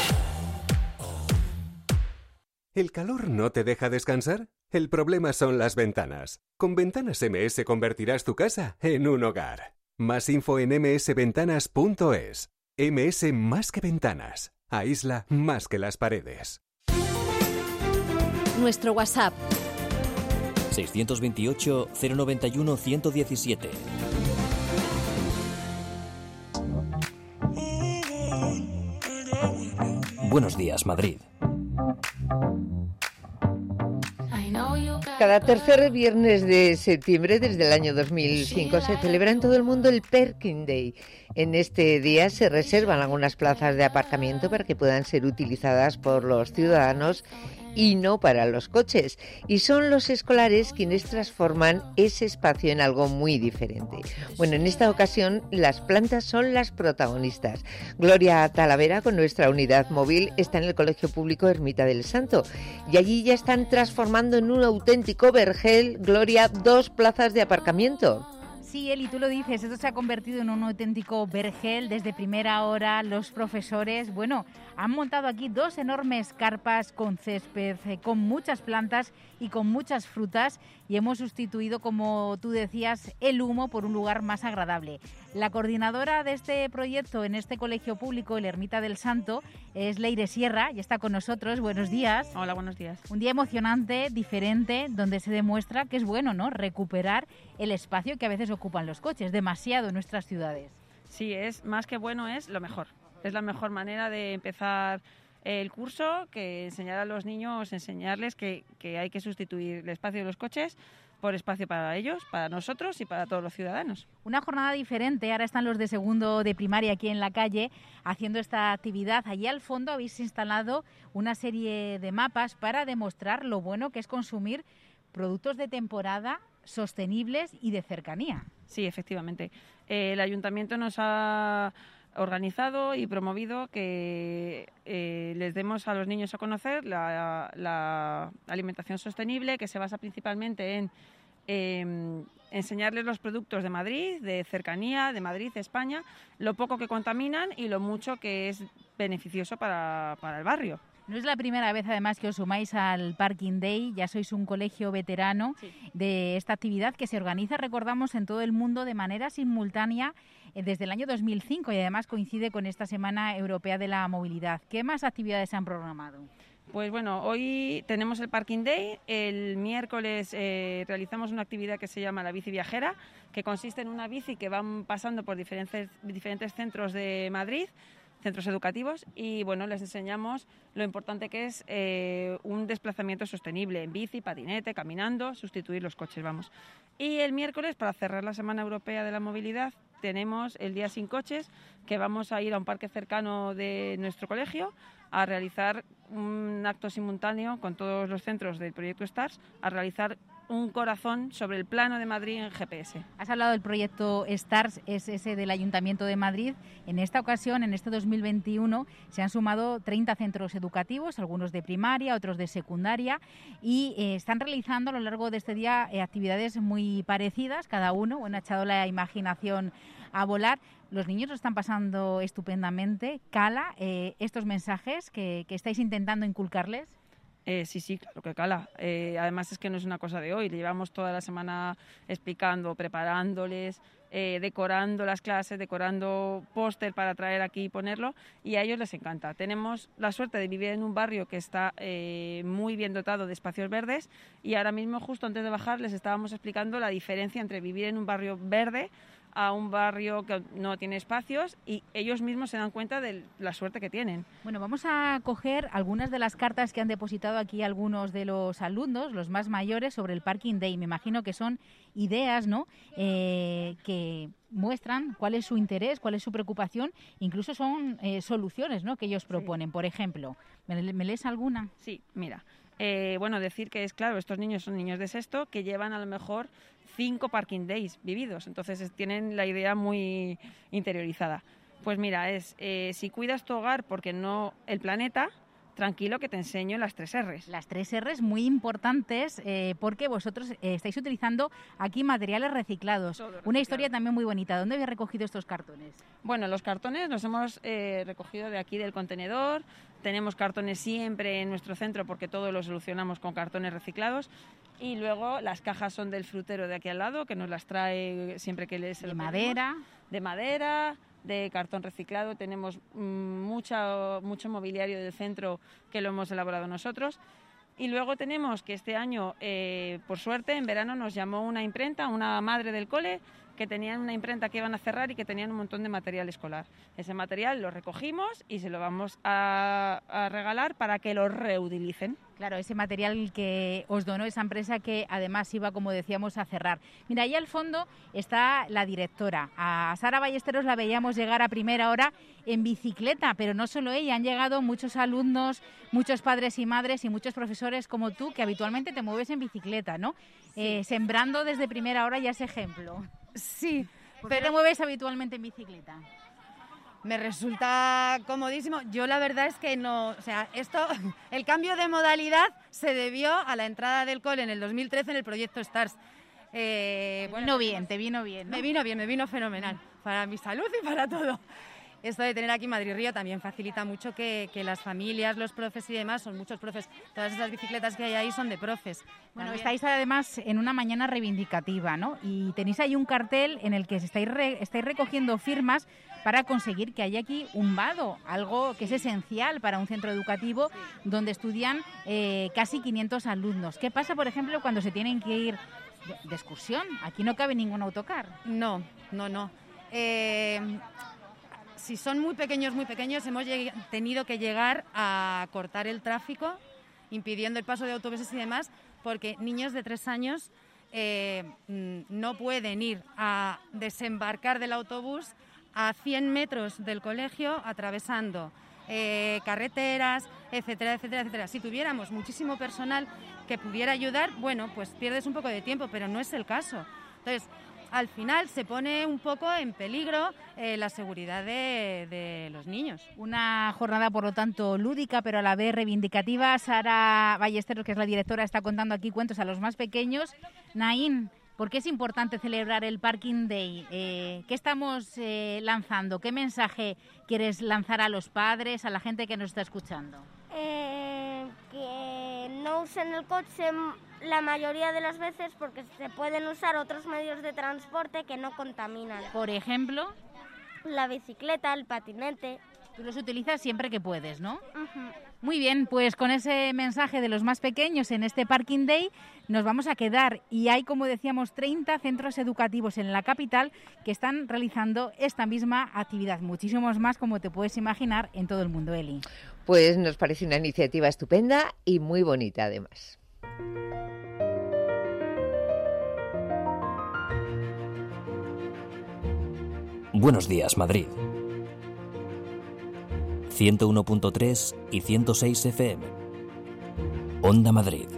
¿El calor no te deja descansar? El problema son las ventanas. Con Ventanas M S convertirás tu casa en un hogar. Más info en eme ese ventanas punto es. M S más que ventanas. Aísla más que las paredes. Nuestro WhatsApp. seiscientos veintiocho, cero noventa y uno, ciento diecisiete. Buenos días, Madrid. Cada tercer viernes de septiembre desde el año dos mil cinco se celebra en todo el mundo el Parking Day. En este día se reservan algunas plazas de aparcamiento para que puedan ser utilizadas por los ciudadanos y no para los coches. Y son los escolares quienes transforman ese espacio en algo muy diferente. Bueno, en esta ocasión las plantas son las protagonistas. Gloria Talavera, con nuestra unidad móvil, está en el Colegio Público Ermita del Santo. Y allí ya están transformando en un auténtico vergel, Gloria, dos plazas de aparcamiento. Sí, Eli, tú lo dices, esto se ha convertido en un auténtico vergel desde primera hora. Los profesores, bueno, han montado aquí dos enormes carpas con césped, eh, con muchas plantas y con muchas frutas, y hemos sustituido, como tú decías, el humo por un lugar más agradable. La coordinadora de este proyecto en este colegio público, el Ermita del Santo, es Leire Sierra y está con nosotros. Buenos días. Hola, buenos días. Un día emocionante, diferente, donde se demuestra que es bueno, ¿no?, recuperar el espacio que a veces ocupan los coches, demasiado en nuestras ciudades. Sí, es más que bueno, es lo mejor. Es la mejor manera de empezar el curso, que enseñar a los niños, enseñarles que, que hay que sustituir el espacio de los coches por espacio para ellos, para nosotros y para todos los ciudadanos. Una jornada diferente. Ahora están los de segundo de primaria aquí en la calle haciendo esta actividad. Allí al fondo habéis instalado una serie de mapas para demostrar lo bueno que es consumir productos de temporada sostenibles y de cercanía. Sí, efectivamente. Eh, el ayuntamiento nos ha organizado y promovido que eh, les demos a los niños a conocer la, la alimentación sostenible, que se basa principalmente en eh, enseñarles los productos de Madrid, de cercanía, de Madrid, España, lo poco que contaminan y lo mucho que es beneficioso para, para el barrio. No es la primera vez, además, que os sumáis al Parking Day. Ya sois un colegio veterano sí. de esta actividad que se organiza, recordamos, en todo el mundo de manera simultánea eh, desde el año dos mil cinco y además coincide con esta Semana Europea de la Movilidad. ¿Qué más actividades se han programado? Pues bueno, hoy tenemos el Parking Day. El miércoles eh, realizamos una actividad que se llama la bici viajera, que consiste en una bici que van pasando por diferentes, diferentes centros de Madrid, centros educativos, y bueno, les enseñamos lo importante que es eh, un desplazamiento sostenible en bici, patinete, caminando, sustituir los coches, vamos. Y el miércoles, para cerrar la Semana Europea de la Movilidad, tenemos el Día Sin Coches, que vamos a ir a un parque cercano de nuestro colegio a realizar un acto simultáneo con todos los centros del proyecto STARS, a realizar un corazón sobre el plano de Madrid en G P S. Has hablado del proyecto STARS, es ese del Ayuntamiento de Madrid. En esta ocasión, en este dos mil veintiuno, se han sumado treinta centros educativos, algunos de primaria, otros de secundaria, y eh, están realizando a lo largo de este día eh, actividades muy parecidas, cada uno, bueno, ha echado la imaginación a volar. Los niños lo están pasando estupendamente. ¿Cala eh, estos mensajes que, que estáis intentando inculcarles? Eh, sí, sí, claro que cala. Eh, además es que no es una cosa de hoy. Le llevamos toda la semana explicando, preparándoles, eh, decorando las clases, decorando póster para traer aquí y ponerlo, y a ellos les encanta. Tenemos la suerte de vivir en un barrio que está eh, muy bien dotado de espacios verdes, y ahora mismo, justo antes de bajar, les estábamos explicando la diferencia entre vivir en un barrio verde a un barrio que no tiene espacios, y ellos mismos se dan cuenta de la suerte que tienen. Bueno, vamos a coger algunas de las cartas que han depositado aquí algunos de los alumnos, los más mayores, sobre el Parking Day. Me imagino que son ideas, ¿no?, eh, que muestran cuál es su interés, cuál es su preocupación, incluso son eh, soluciones, ¿no?, que ellos proponen. Sí. Por ejemplo, ¿me, ¿me lees alguna? Sí, mira. Eh, bueno, decir que es claro, estos niños son niños de sexto que llevan a lo mejor cinco parking days vividos, entonces es, tienen la idea muy interiorizada. Pues mira, es eh, si cuidas tu hogar porque no el planeta, tranquilo que te enseño las tres erres. Las tres erres muy importantes eh, porque vosotros eh, estáis utilizando aquí materiales reciclados. Una historia también muy bonita. ¿Dónde habéis recogido estos cartones? Bueno, los cartones los hemos eh, recogido de aquí del contenedor. Tenemos cartones siempre en nuestro centro porque todo lo solucionamos con cartones reciclados. Y luego las cajas son del frutero de aquí al lado, que nos las trae siempre que les... De madera. De madera, de cartón reciclado. Tenemos mmm, mucha, mucho mobiliario del centro que lo hemos elaborado nosotros. Y luego tenemos que este año, eh, por suerte, en verano nos llamó una imprenta, una madre del cole, que tenían una imprenta que iban a cerrar y que tenían un montón de material escolar. Ese material lo recogimos y se lo vamos a, a regalar para que lo reutilicen. Claro, ese material que os donó esa empresa que además iba, como decíamos, a cerrar. Mira, ahí al fondo está la directora. A Sara Ballesteros la veíamos llegar a primera hora en bicicleta, pero no solo ella, han llegado muchos alumnos, muchos padres y madres y muchos profesores como tú que habitualmente te mueves en bicicleta, ¿no? Sí. Eh, sembrando desde primera hora ya ese ejemplo. Sí. ¿Por qué te mueves habitualmente en bicicleta? Me resulta comodísimo. Yo la verdad es que no, o sea, esto, el cambio de modalidad se debió a la entrada del cole en el dos mil trece en el proyecto STARS. Eh, te bueno, vino bien, te vino bien, ¿no? Me vino bien, me vino fenomenal, para mi salud y para todo. Esto de tener aquí Madrid Río también facilita mucho que, que las familias, los profes y demás, son muchos profes, todas esas bicicletas que hay ahí son de profes. Bueno, también. Estáis además en una mañana reivindicativa, ¿no? Y tenéis ahí un cartel en el que estáis, re, estáis recogiendo firmas para conseguir que haya aquí un vado, algo que es esencial para un centro educativo donde estudian eh, casi quinientos alumnos. ¿Qué pasa, por ejemplo, cuando se tienen que ir de, de excursión? Aquí no cabe ningún autocar. No, no, no. Eh... Si son muy pequeños, muy pequeños, hemos tenido que llegar a cortar el tráfico, impidiendo el paso de autobuses y demás, porque niños de tres años eh, no pueden ir a desembarcar del autobús a cien metros del colegio, atravesando eh, carreteras, etcétera, etcétera, etcétera. Si tuviéramos muchísimo personal que pudiera ayudar, bueno, pues pierdes un poco de tiempo, pero no es el caso. Entonces, al final se pone un poco en peligro eh, la seguridad de, de los niños. Una jornada, por lo tanto, lúdica, pero a la vez reivindicativa. Sara Ballesteros, que es la directora, está contando aquí cuentos a los más pequeños. Naín, ¿por qué es importante celebrar el Parking Day? Eh, ¿Qué estamos eh, lanzando? ¿Qué mensaje quieres lanzar a los padres, a la gente que nos está escuchando? Eh, que no usen el coche la mayoría de las veces porque se pueden usar otros medios de transporte que no contaminan. Por ejemplo, la bicicleta, el patinete. Tú los utilizas siempre que puedes, ¿no? Uh-huh. Muy bien, pues con ese mensaje de los más pequeños en este Parking Day nos vamos a quedar. Y hay, como decíamos, treinta centros educativos en la capital que están realizando esta misma actividad. Muchísimos más, como te puedes imaginar, en todo el mundo, Eli. Pues nos parece una iniciativa estupenda y muy bonita, además. Buenos días, Madrid. ciento uno punto tres y ciento seis F M. Onda Madrid.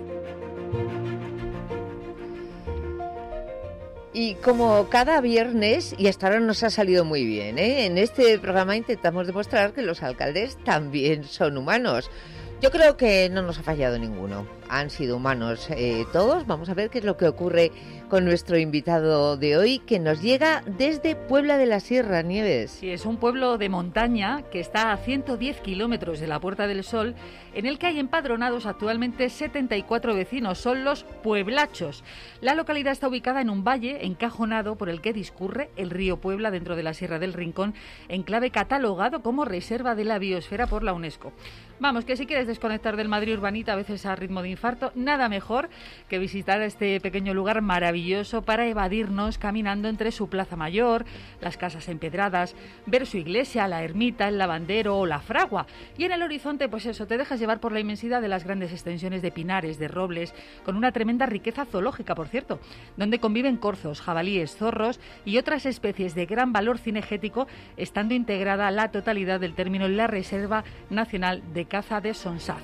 Y como cada viernes, y hasta ahora nos ha salido muy bien, ¿eh? En este programa intentamos demostrar que los alcaldes también son humanos. Yo creo que no nos ha fallado ninguno. Han sido humanos eh, todos. Vamos a ver qué es lo que ocurre con nuestro invitado de hoy, que nos llega desde Puebla de la Sierra, Nieves. Sí, es un pueblo de montaña que está a ciento diez kilómetros de la Puerta del Sol, en el que hay empadronados actualmente setenta y cuatro vecinos. Son los pueblachos. La localidad está ubicada en un valle encajonado por el que discurre el río Puebla dentro de la Sierra del Rincón, enclave catalogado como Reserva de la Biosfera por la UNESCO. Vamos, que si quieres desconectar del Madrid urbanita, a veces a ritmo de infarto, nada mejor que visitar este pequeño lugar maravilloso para evadirnos caminando entre su plaza mayor, las casas empedradas, ver su iglesia, la ermita, el lavandero o la fragua. Y en el horizonte, pues eso, te dejas llevar por la inmensidad de las grandes extensiones de pinares, de robles, con una tremenda riqueza zoológica, por cierto, donde conviven corzos, jabalíes, zorros y otras especies de gran valor cinegético, estando integrada la totalidad del término en la Reserva Nacional de Caza de Sonsaz.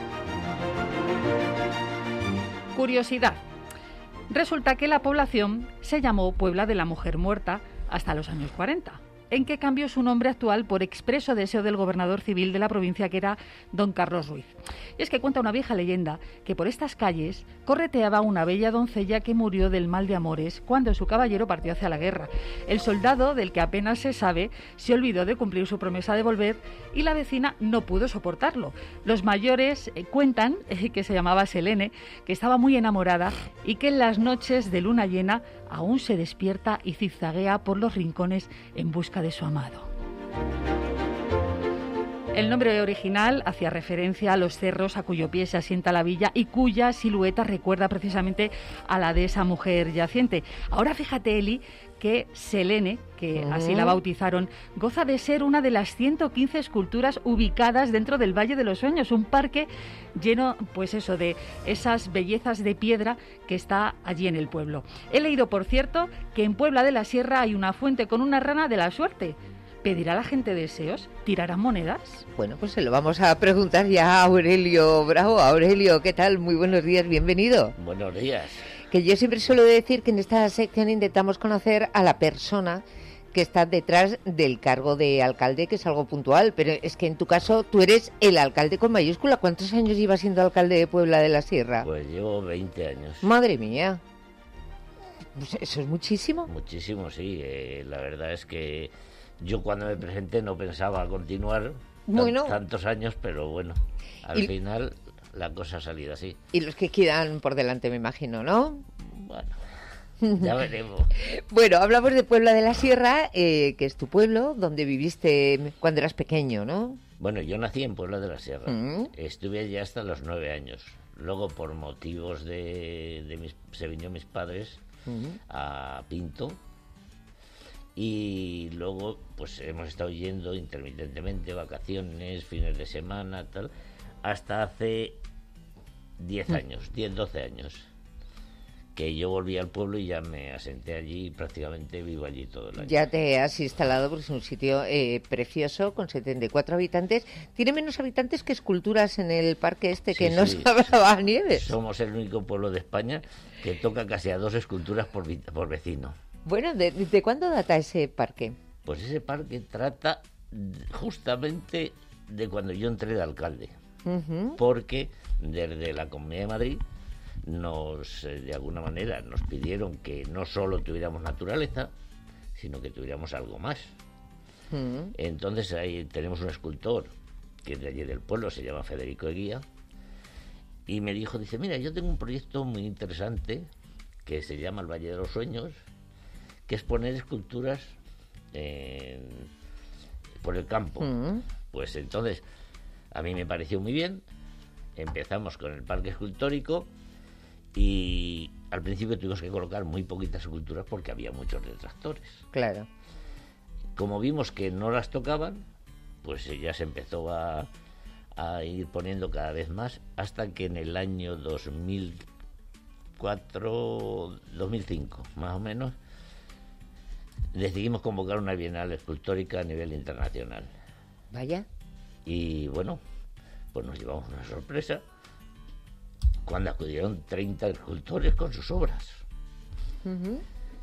Curiosidad. Resulta que la población se llamó Puebla de la Mujer Muerta hasta los años cuarenta, en que cambió su nombre actual por expreso deseo del gobernador civil de la provincia, que era don Carlos Ruiz. Y es que cuenta una vieja leyenda que por estas calles correteaba una bella doncella que murió del mal de amores cuando su caballero partió hacia la guerra. El soldado, del que apenas se sabe, se olvidó de cumplir su promesa de volver y la vecina no pudo soportarlo. Los mayores eh, cuentan eh, que se llamaba Selene, que estaba muy enamorada y que en las noches de luna llena aún se despierta y zigzaguea por los rincones en busca de su amado. El nombre original hacía referencia a los cerros a cuyo pie se asienta la villa y cuya silueta recuerda precisamente a la de esa mujer yaciente. Ahora fíjate, Eli, que Selene, que uh-huh. así la bautizaron, goza de ser una de las ciento quince esculturas ubicadas dentro del Valle de los Sueños, un parque lleno, pues eso, de esas bellezas de piedra que está allí en el pueblo. He leído, por cierto, que en Puebla de la Sierra hay una fuente con una rana de la suerte. ¿Pedirá la gente deseos? ¿Tirarán monedas? Bueno, pues se lo vamos a preguntar ya a Aurelio Bravo. Aurelio, ¿qué tal? Muy buenos días, bienvenido. Buenos días. Que yo siempre suelo decir que en esta sección intentamos conocer a la persona que está detrás del cargo de alcalde, que es algo puntual, pero es que en tu caso tú eres el alcalde con mayúscula. ¿Cuántos años llevas siendo alcalde de Puebla de la Sierra? Pues llevo veinte años. Madre mía. Pues eso es muchísimo. Muchísimo, sí. Eh, la verdad es que yo cuando me presenté no pensaba continuar bueno. t- tantos años, pero bueno, al y... final la cosa ha salido así. Y los que quedan por delante, me imagino, ¿no? Bueno, ya veremos. Bueno, hablamos de Puebla de la Sierra, eh, que es tu pueblo, donde viviste cuando eras pequeño, ¿no? Bueno, yo nací en Puebla de la Sierra. Mm. Estuve allí hasta los nueve años. Luego, por motivos de, de mis, se vinieron mis padres mm. a Pinto. Y luego, pues hemos estado yendo intermitentemente, vacaciones, fines de semana, tal, hasta hace diez años, diez, doce años. que yo volví al pueblo y ya me asenté allí y prácticamente vivo allí todo el año. Ya te has instalado porque es un sitio eh, precioso con setenta y cuatro habitantes. Tiene menos habitantes que esculturas en el parque este, Sí, que no sí. sabrá a Nieves. Somos el único pueblo de España que toca casi a dos esculturas por, vi- por vecino. Bueno, ¿de, de cuándo data ese parque? Pues ese parque trata justamente de cuando yo entré de alcalde, Ujú. porque desde la Comunidad de Madrid nos, eh, de alguna manera, nos pidieron que no solo tuviéramos naturaleza, sino que tuviéramos algo más. Mm. Entonces ahí tenemos un escultor que es de allí del pueblo, se llama Federico Eguía, y me dijo, dice, mira, yo tengo un proyecto muy interesante que se llama el Valle de los Sueños, que es poner esculturas en- por el campo. Mm. Pues entonces, a mí me pareció muy bien, empezamos con el parque escultórico y al principio tuvimos que colocar muy poquitas esculturas porque había muchos detractores. Claro. Como vimos que no las tocaban, pues ya se empezó a, a ir poniendo cada vez más, hasta que en el año dos mil cuatro, dos mil cinco, más o menos, decidimos convocar una bienal escultórica a nivel internacional. Vaya. Y bueno, pues nos llevamos una sorpresa cuando acudieron treinta escultores con sus obras. Ujú.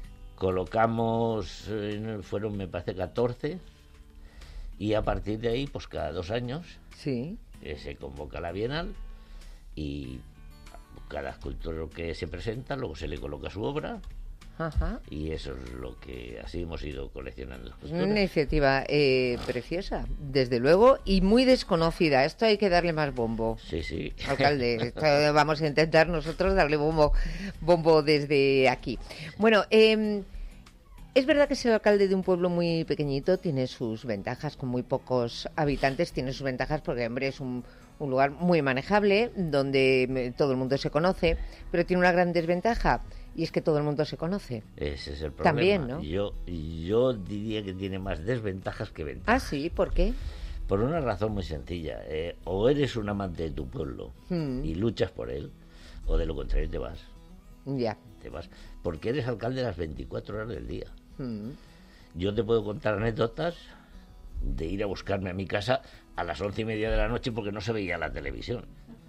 Colocamos, eh, fueron me parece catorce, y a partir de ahí, pues cada dos años Sí. eh, se convoca la Bienal y cada escultor que se presenta, luego se le coloca su obra. Ajá. Y eso es lo que así hemos ido coleccionando Una esculturas. iniciativa eh, preciosa, desde luego, y muy desconocida. Esto hay que darle más bombo. Sí, sí. Alcalde, esto vamos a intentar nosotros darle bombo, bombo desde aquí. Bueno, eh, es verdad que ser alcalde de un pueblo muy pequeñito tiene sus ventajas, con muy pocos habitantes, tiene sus ventajas porque, hombre, es un, un lugar muy manejable, donde eh, todo el mundo se conoce, pero tiene una gran desventaja, y es que todo el mundo se conoce. Ese es el problema. También, ¿no? Yo, yo diría que tiene más desventajas que ventajas. Ah, sí, ¿por qué? Por una razón muy sencilla. eh, o eres un amante de tu pueblo Mm. y luchas por él, o de lo contrario te vas. Ya. Te vas. Porque eres alcalde las veinticuatro horas del día. Mm. Yo te puedo contar anécdotas de ir a buscarme a mi casa a las once y media de la noche porque no se veía la televisión.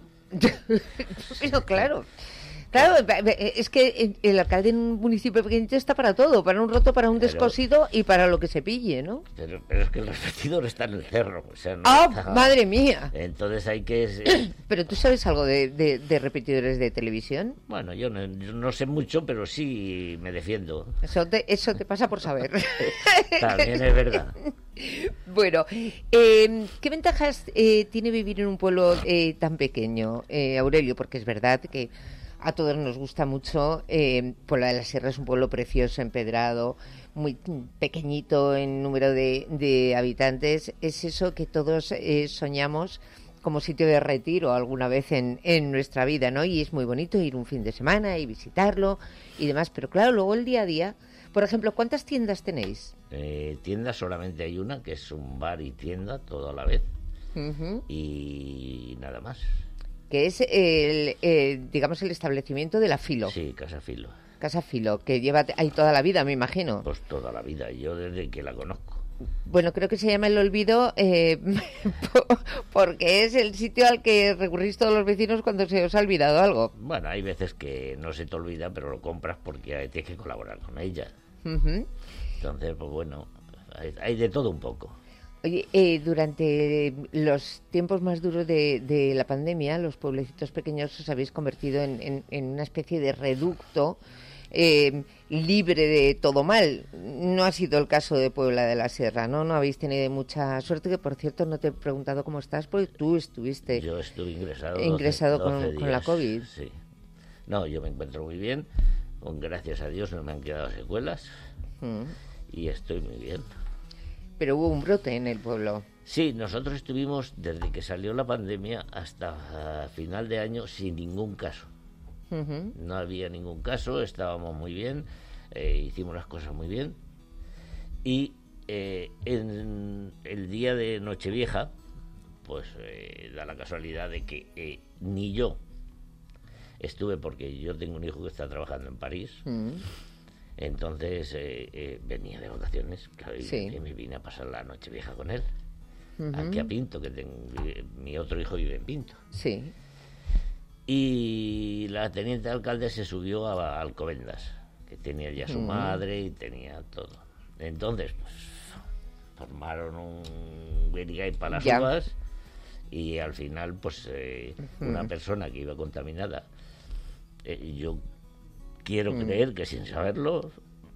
Pero claro, claro, es que el alcalde en un municipio pequeñito está para todo, para un roto, para un Pero- descosido y para lo que se pille, ¿no? Pero, pero es que el repetidor está en el cerro. O sea, no ¡Ah, está- madre mía! Entonces hay que... eh, ¿Pero tú sabes algo de, de- de repetidores de televisión? Bueno, yo no, yo no sé mucho, pero sí me defiendo. Eso te, eso te pasa por saber. También es verdad. Bueno, eh, ¿qué ventajas eh, tiene vivir en un pueblo eh, tan pequeño, eh, Aurelio? Porque es verdad que a todos nos gusta mucho. Eh, Puebla de la Sierra es un pueblo precioso, empedrado, muy pequeñito en número de, de habitantes. Es eso que todos eh, soñamos como sitio de retiro alguna vez en, en nuestra vida, ¿no? Y es muy bonito ir un fin de semana y visitarlo y demás. Pero claro, luego el día a día, por ejemplo, ¿cuántas tiendas tenéis? Eh, tiendas solamente hay una, que es un bar y tienda, todo a la vez. Ujú. Y nada más. Que es el, eh, digamos, el establecimiento de la Filo. Sí, Casa Filo. Casa Filo, que lleva ahí toda la vida, me imagino. Pues toda la vida, yo desde que la conozco. Bueno, creo que se llama El Olvido eh, porque es el sitio al que recurrís todos los vecinos cuando se os ha olvidado algo. Bueno, hay veces que no se te olvida, pero lo compras porque tienes que colaborar con ella. Ujú. Entonces, pues bueno, hay, hay de todo un poco. Oye, eh, durante los tiempos más duros de, de la pandemia, los pueblecitos pequeños os habéis convertido en, en- en una especie de reducto eh, libre de todo mal. No ha sido el caso de Puebla de la Sierra, ¿no? No habéis tenido mucha suerte, que por cierto no te he preguntado cómo estás, porque tú estuviste Yo estuve ingresado, ingresado doce, con, doce con la días, COVID. Sí. No, yo me encuentro muy bien. Con, gracias a Dios no me han quedado secuelas. Mm. Y estoy muy bien. Pero hubo un brote en el pueblo. Sí, nosotros estuvimos desde que salió la pandemia hasta ah, final de año sin ningún caso. Ujú. No había ningún caso, estábamos muy bien, eh, hicimos las cosas muy bien. Y eh, en el día de Nochevieja, pues eh, da la casualidad de que eh, ni yo Estuve porque yo tengo un hijo que está trabajando en París. Mm. Entonces eh, eh, venía de vacaciones, claro, y, Sí. y me vine a pasar la noche vieja con él. Ujú. Aquí a Pinto, que tengo, mi otro hijo vive en Pinto. Sí. Y la teniente alcalde se subió a, a Alcobendas, que tenía ya su Mm. madre y tenía todo. Entonces, pues, formaron un guirigay para las Ya. uvas y al final, pues, eh, Ujú. una persona que iba contaminada, eh, yo quiero Mm. creer que sin saberlo,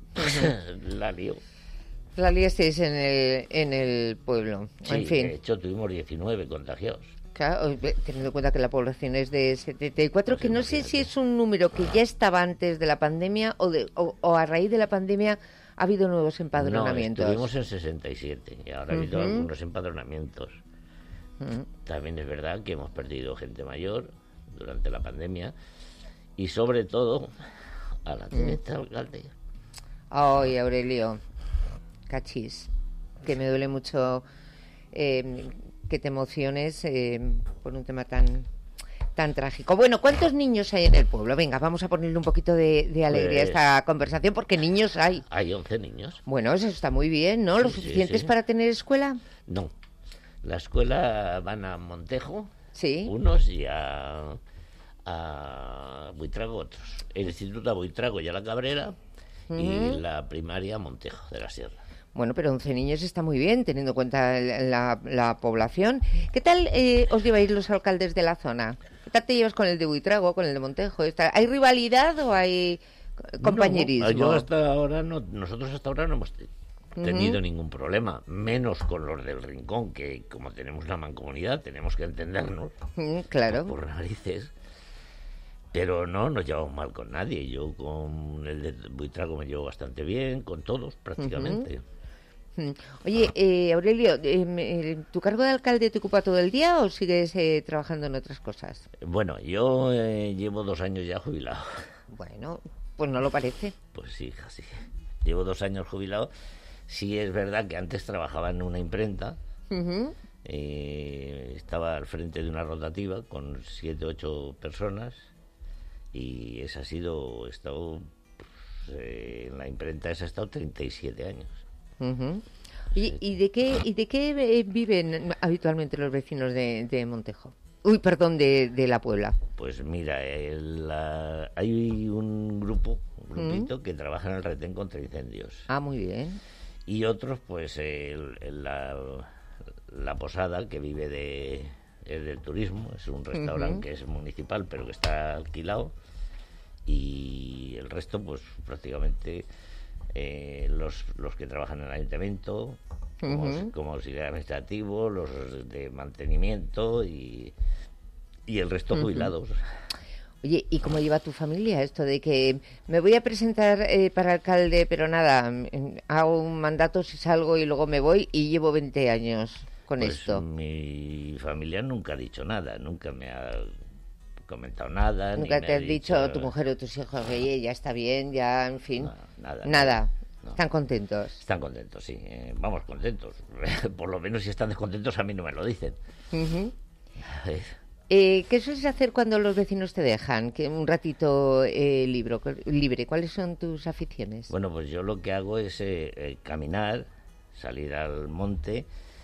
la lió. La liasteis en el, en el pueblo. Sí, en fin. de hecho tuvimos diecinueve contagiados. Claro, teniendo en cuenta que la población es de setenta y cuatro, que no sé si es un número que ya estaba antes de la pandemia o, de, o, o a raíz de la pandemia ha habido nuevos empadronamientos. No, estuvimos en sesenta y siete y ahora ha habido Ujú. algunos empadronamientos. Mm. También es verdad que hemos perdido gente mayor durante la pandemia y sobre todo a la teniente alcalde. Ay, Aurelio, cachis, que me duele mucho eh, que te emociones eh, por un tema tan tan trágico. Bueno, ¿cuántos niños hay en el pueblo? Venga, vamos a ponerle un poquito de, de alegría Pues- a esta conversación, porque niños hay. Hay once niños. Bueno, eso está muy bien, ¿no? ¿Lo Sí, sí, suficientes sí. para tener escuela? No, la escuela van a Montejo, Sí. unos, y a, a Buitrago otros. El instituto a Buitrago y a la Cabrera y Ujú. la primaria a Montejo de la Sierra. Bueno, pero once niños está muy bien, teniendo en cuenta el- la, la población. ¿Qué tal eh, os lleváis los alcaldes de la zona? ¿Qué tal te llevas con el de Buitrago, con el de Montejo? ¿Está- ¿Hay rivalidad o hay eh, compañerismo? No, yo hasta ahora no, nosotros hasta ahora no hemos te- tenido Ujú. ningún problema, menos con los del Rincón, que como tenemos una mancomunidad tenemos que entendernos Mm, claro. por narices. Pero no nos llevamos mal con nadie. Yo con el de Buitrago me llevo bastante bien, con todos prácticamente. Mm. Oye, eh, Aurelio, eh, me- ¿tu cargo de alcalde te ocupa todo el día o sigues eh, trabajando en otras cosas? Bueno, yo eh, llevo dos años ya jubilado. Bueno, pues no lo parece. Pues sí, hija, sí. Llevo dos años jubilado. Sí es verdad que antes trabajaba en una imprenta. Ujú. Eh, estaba al frente de una rotativa con siete, ocho personas y esa ha sido, he estado, pues, eh, en la imprenta esa he estado treinta y siete años. Ujú. Oye, ¿y de qué, y de qué eh, viven habitualmente los vecinos de, de Montejo? Uy, perdón, de, de La Puebla. Pues mira, el, la- hay un grupo, un grupito que trabaja en el retén contra incendios. Ah, muy bien. Y otros, pues el- el- la, la posada que vive de, es del turismo, es un restaurante Ujú. que es municipal pero que está alquilado, y el resto pues prácticamente eh, los, los que trabajan en el ayuntamiento como, Ujú. como auxiliar administrativo, los de mantenimiento y, y el resto Ujú. jubilados. Oye, ¿y cómo lleva tu familia esto de que me voy a presentar eh, para alcalde, pero nada, mm, hago un mandato si salgo y luego me voy y llevo veinte años con Pues esto? mi familia nunca ha dicho nada, nunca me ha comentado nada. ni Nunca me te ha han dicho tu mujer o tus hijos, oye, ya está bien, ya, en fin. nada. Nada. No. Están contentos. Están contentos, sí. eh, vamos, contentos. Por lo menos si están descontentos a mí no me lo dicen. Ujú. Eh, Eh, ¿Qué sueles hacer cuando los vecinos te dejan? Que un ratito eh, libro- libre. ¿Cuáles son tus aficiones? Bueno, pues yo lo que hago es eh, eh, caminar, salir al monte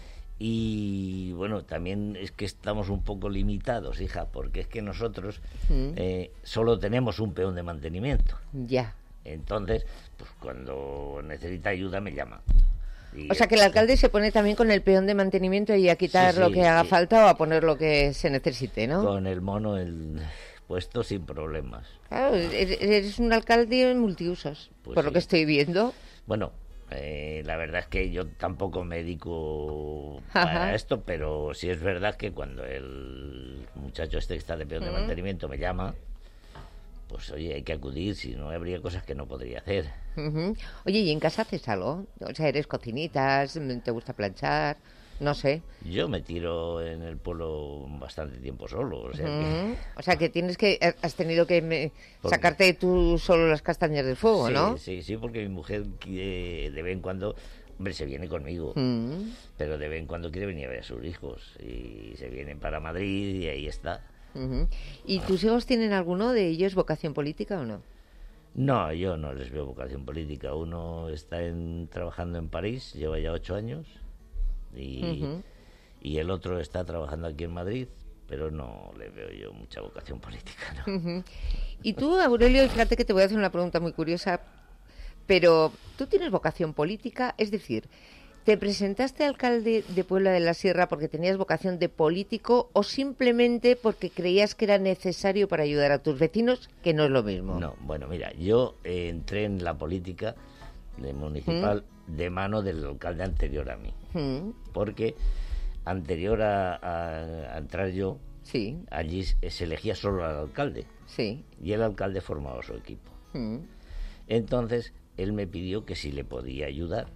y bueno, también es que estamos un poco limitados, hija, porque es que nosotros Mm. eh, solo tenemos un peón de mantenimiento. Ya. Entonces, pues cuando necesita ayuda me llama. Y, O sea que el alcalde se pone también con el peón de mantenimiento y a quitar Sí, lo sí, que haga sí. falta o a poner lo que se necesite, ¿no? con el mono el puesto sin problemas. Claro, eres eres un alcalde multiusos, Pues por lo sí. que estoy viendo. Bueno, eh, la verdad es que yo tampoco me dedico a Ajá. esto, pero sí es verdad que cuando el muchacho este que está de peón de Mm. mantenimiento me llama, pues oye, hay que acudir, si no habría cosas que no podría hacer. Ujú. Oye, ¿y en casa haces algo? O sea, ¿eres cocinitas? ¿Te gusta planchar? No sé. Yo me tiro en el pueblo bastante tiempo solo, o sea que... Ujú. O sea, que tienes que... Has tenido que me- Por- sacarte tú solo las castañas del fuego, sí, ¿no? sí, sí, porque mi mujer quiere, de vez en cuando, hombre, se viene conmigo, Mm. pero de vez en cuando quiere venir a ver a sus hijos y se vienen para Madrid y ahí está. Uh-huh. ¿Y tus hijos tienen alguno de ellos vocación política o no? No, yo no les veo vocación política. Uno está en, trabajando en París, lleva ya ocho años, y, uh-huh. y el otro está trabajando aquí en Madrid, pero no le veo yo mucha vocación política, ¿no? Uh-huh. Y tú, Aurelio, fíjate que te voy a hacer una pregunta muy curiosa, pero ¿tú tienes vocación política? Es decir, ¿te presentaste alcalde de Puebla de la Sierra porque tenías vocación de político o simplemente porque creías que era necesario para ayudar a tus vecinos, que no es lo mismo? No, bueno, mira, yo eh, entré en la política de municipal ¿Mm? de mano del alcalde anterior a mí. ¿Mm? Porque anterior a, a, a entrar yo, sí. allí se elegía solo al alcalde. Sí. Y el alcalde formaba su equipo. ¿Mm? Entonces, él me pidió que si le podía ayudar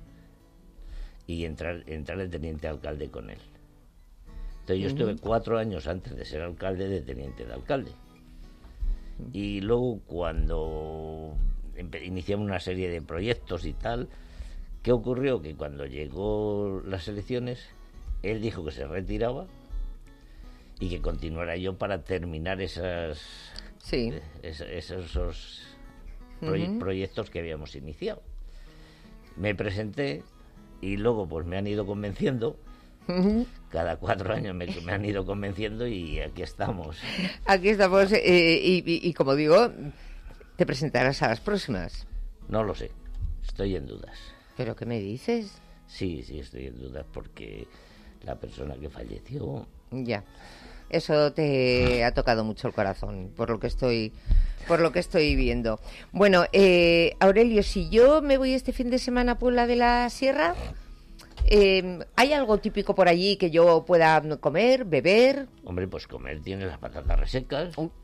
y entrar, entrar el teniente alcalde con él. Entonces yo uh-huh. estuve cuatro años antes de ser alcalde de teniente de alcalde. Uh-huh. Y luego cuando empe- iniciamos una serie de proyectos y tal, ¿qué ocurrió? Que cuando llegó las elecciones, él dijo que se retiraba y que continuara yo para terminar esas, sí. es, esos, esos proy- uh-huh. proyectos que habíamos iniciado. Me presenté y luego pues me han ido convenciendo. Uh-huh. Cada cuatro años me, me han ido convenciendo y aquí estamos. Aquí estamos eh, y, y, y como digo, ¿te presentarás a las próximas? No lo sé, estoy en dudas. ¿Pero qué me dices? Sí, sí, estoy en dudas porque la persona que falleció... Ya, eso te ha tocado mucho el corazón, por lo que estoy... por lo que estoy viendo. Bueno, eh, Aurelio, si yo me voy este fin de semana a Puebla de la Sierra, eh, ¿hay algo típico por allí que yo pueda comer, beber? Hombre, pues comer tienes las patatas resecas, uh.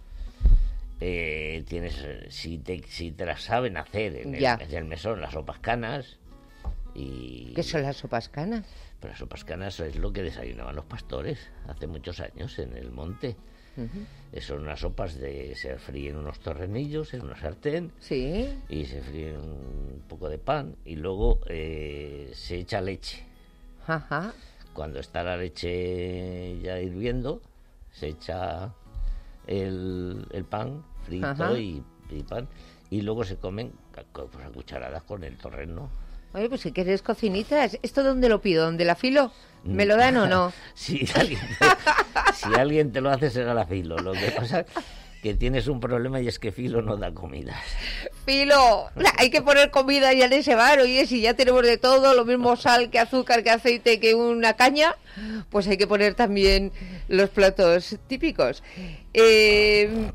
eh, tienes, si te, si te las saben hacer en el, en el mesón, las sopas canas. Y... ¿Qué son las sopas canas? Pues las sopas canas es lo que desayunaban los pastores hace muchos años en el monte. Uh-huh. Son unas sopas de... se fríen unos torrenillos en una sartén, sí. y se fríen un poco de pan y luego eh, se echa leche. Ajá. Cuando está la leche ya hirviendo, se echa el, el pan frito y, y pan, y luego se comen pues, a cucharadas con el torreno. Oye, pues si quieres cocinitas, ¿esto dónde lo pido? ¿Dónde la filo? ¿Me lo dan o no? Si alguien te, si alguien te lo hace, será la Filo. Lo que pasa es que tienes un problema y es que Filo no da comidas. Filo, hay que poner comida ya en ese bar. Oye, si ya tenemos de todo, lo mismo sal que azúcar, que aceite, que una caña, pues hay que poner también los platos típicos. Eh...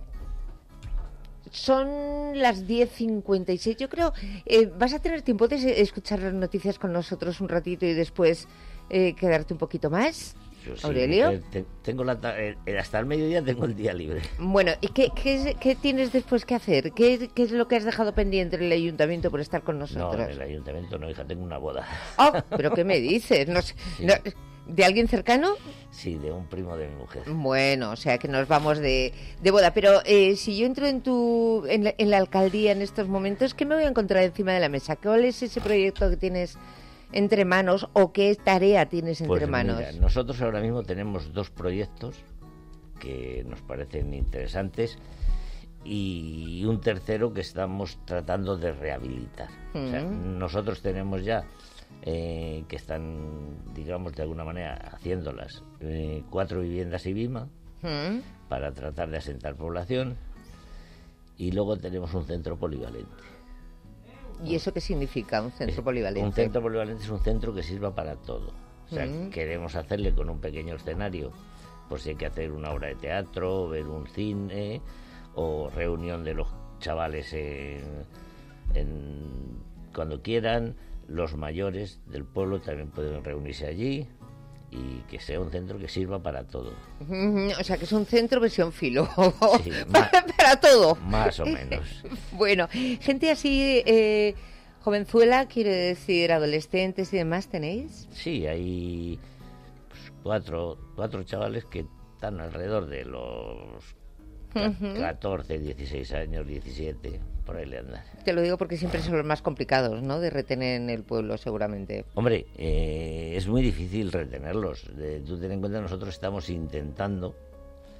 Son las diez cincuenta y seis, yo creo. Eh, ¿Vas a tener tiempo de escuchar las noticias con nosotros un ratito y después eh, quedarte un poquito más? Yo sí, Aurelio. Te, tengo la, eh, hasta el mediodía tengo el día libre. Bueno, ¿y qué, qué, qué tienes después que hacer? ¿Qué, ¿Qué es lo que has dejado pendiente en el ayuntamiento por estar con nosotros? No, en el ayuntamiento no, hija, tengo una boda. Oh, ¿pero qué me dices? No sé, sí. no, ¿de alguien cercano? Sí, de un primo de mi mujer. Bueno, o sea que nos vamos de, de boda. Pero eh, si yo entro en tu en la, en la alcaldía en estos momentos, ¿qué me voy a encontrar encima de la mesa? ¿Cuál es ese proyecto que tienes entre manos o qué tarea tienes entre pues manos? Mira, nosotros ahora mismo tenemos dos proyectos que nos parecen interesantes y un tercero que estamos tratando de rehabilitar. Mm. O sea, nosotros tenemos ya... Eh, que están, digamos, de alguna manera haciéndolas, eh, cuatro viviendas IBIMA ¿Mm? para tratar de asentar población, y luego tenemos un centro polivalente. ¿Y eso qué significa, un centro es, polivalente? Un centro polivalente es un centro que sirva para todo. O sea, ¿Mm? queremos hacerle con un pequeño escenario, pues si hay que hacer una obra de teatro, ver un cine, o reunión de los chavales en, en, cuando quieran. Los mayores del pueblo también pueden reunirse allí y que sea un centro que sirva para todo. O sea, que es un centro versión Filo. Sí, para, más, para todo. Más o menos. Bueno, gente así, eh, jovenzuela, quiere decir adolescentes y demás, ¿tenéis? Sí, hay pues, cuatro, cuatro chavales que están alrededor de los uh-huh. catorce, dieciséis años, diecisiete... por ahí le andan. Te lo digo porque siempre son los más complicados, ¿no?, de retener en el pueblo, seguramente. Hombre, eh, es muy difícil retenerlos. De, tú ten en cuenta, nosotros estamos intentando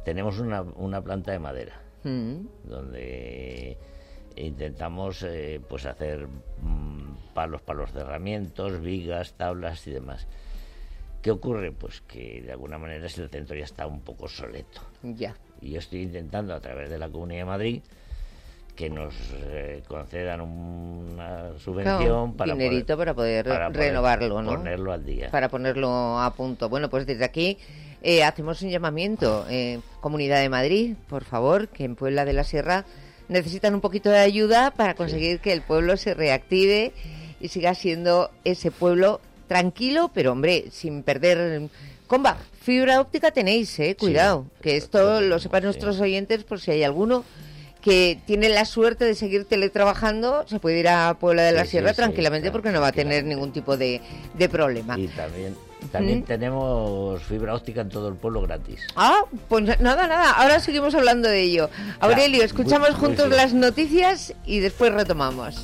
tenemos una, una planta de madera, Mm. donde intentamos eh, pues hacer mm, palos para los cerramientos, vigas, tablas y demás. ¿Qué ocurre? Pues que de alguna manera el centro ya está un poco obsoleto. Ya. Y yo estoy intentando a través de la Comunidad de Madrid que nos eh, concedan una subvención Claro, para dinerito poder, para poder para poder renovarlo, ¿no? ponerlo al día. Para ponerlo a punto. Bueno, pues desde aquí eh, hacemos un llamamiento. Eh, Comunidad de Madrid, por favor, que en Puebla de la Sierra necesitan un poquito de ayuda para conseguir sí. que el pueblo se reactive y siga siendo ese pueblo tranquilo, pero hombre, sin perder... Comba, fibra óptica tenéis, eh, cuidado, sí, que esto lo sepan nuestros oyentes por si hay alguno que tiene la suerte de seguir teletrabajando, se puede ir a Puebla de la sí, Sierra sí, tranquilamente sí, porque no va a tener ningún tipo de, de problema. Y también, también ¿Mm? tenemos fibra óptica en todo el pueblo gratis. Ah, pues nada, nada, ahora seguimos hablando de ello. Aurelio, escuchamos muy, muy juntos bien. las noticias y después retomamos.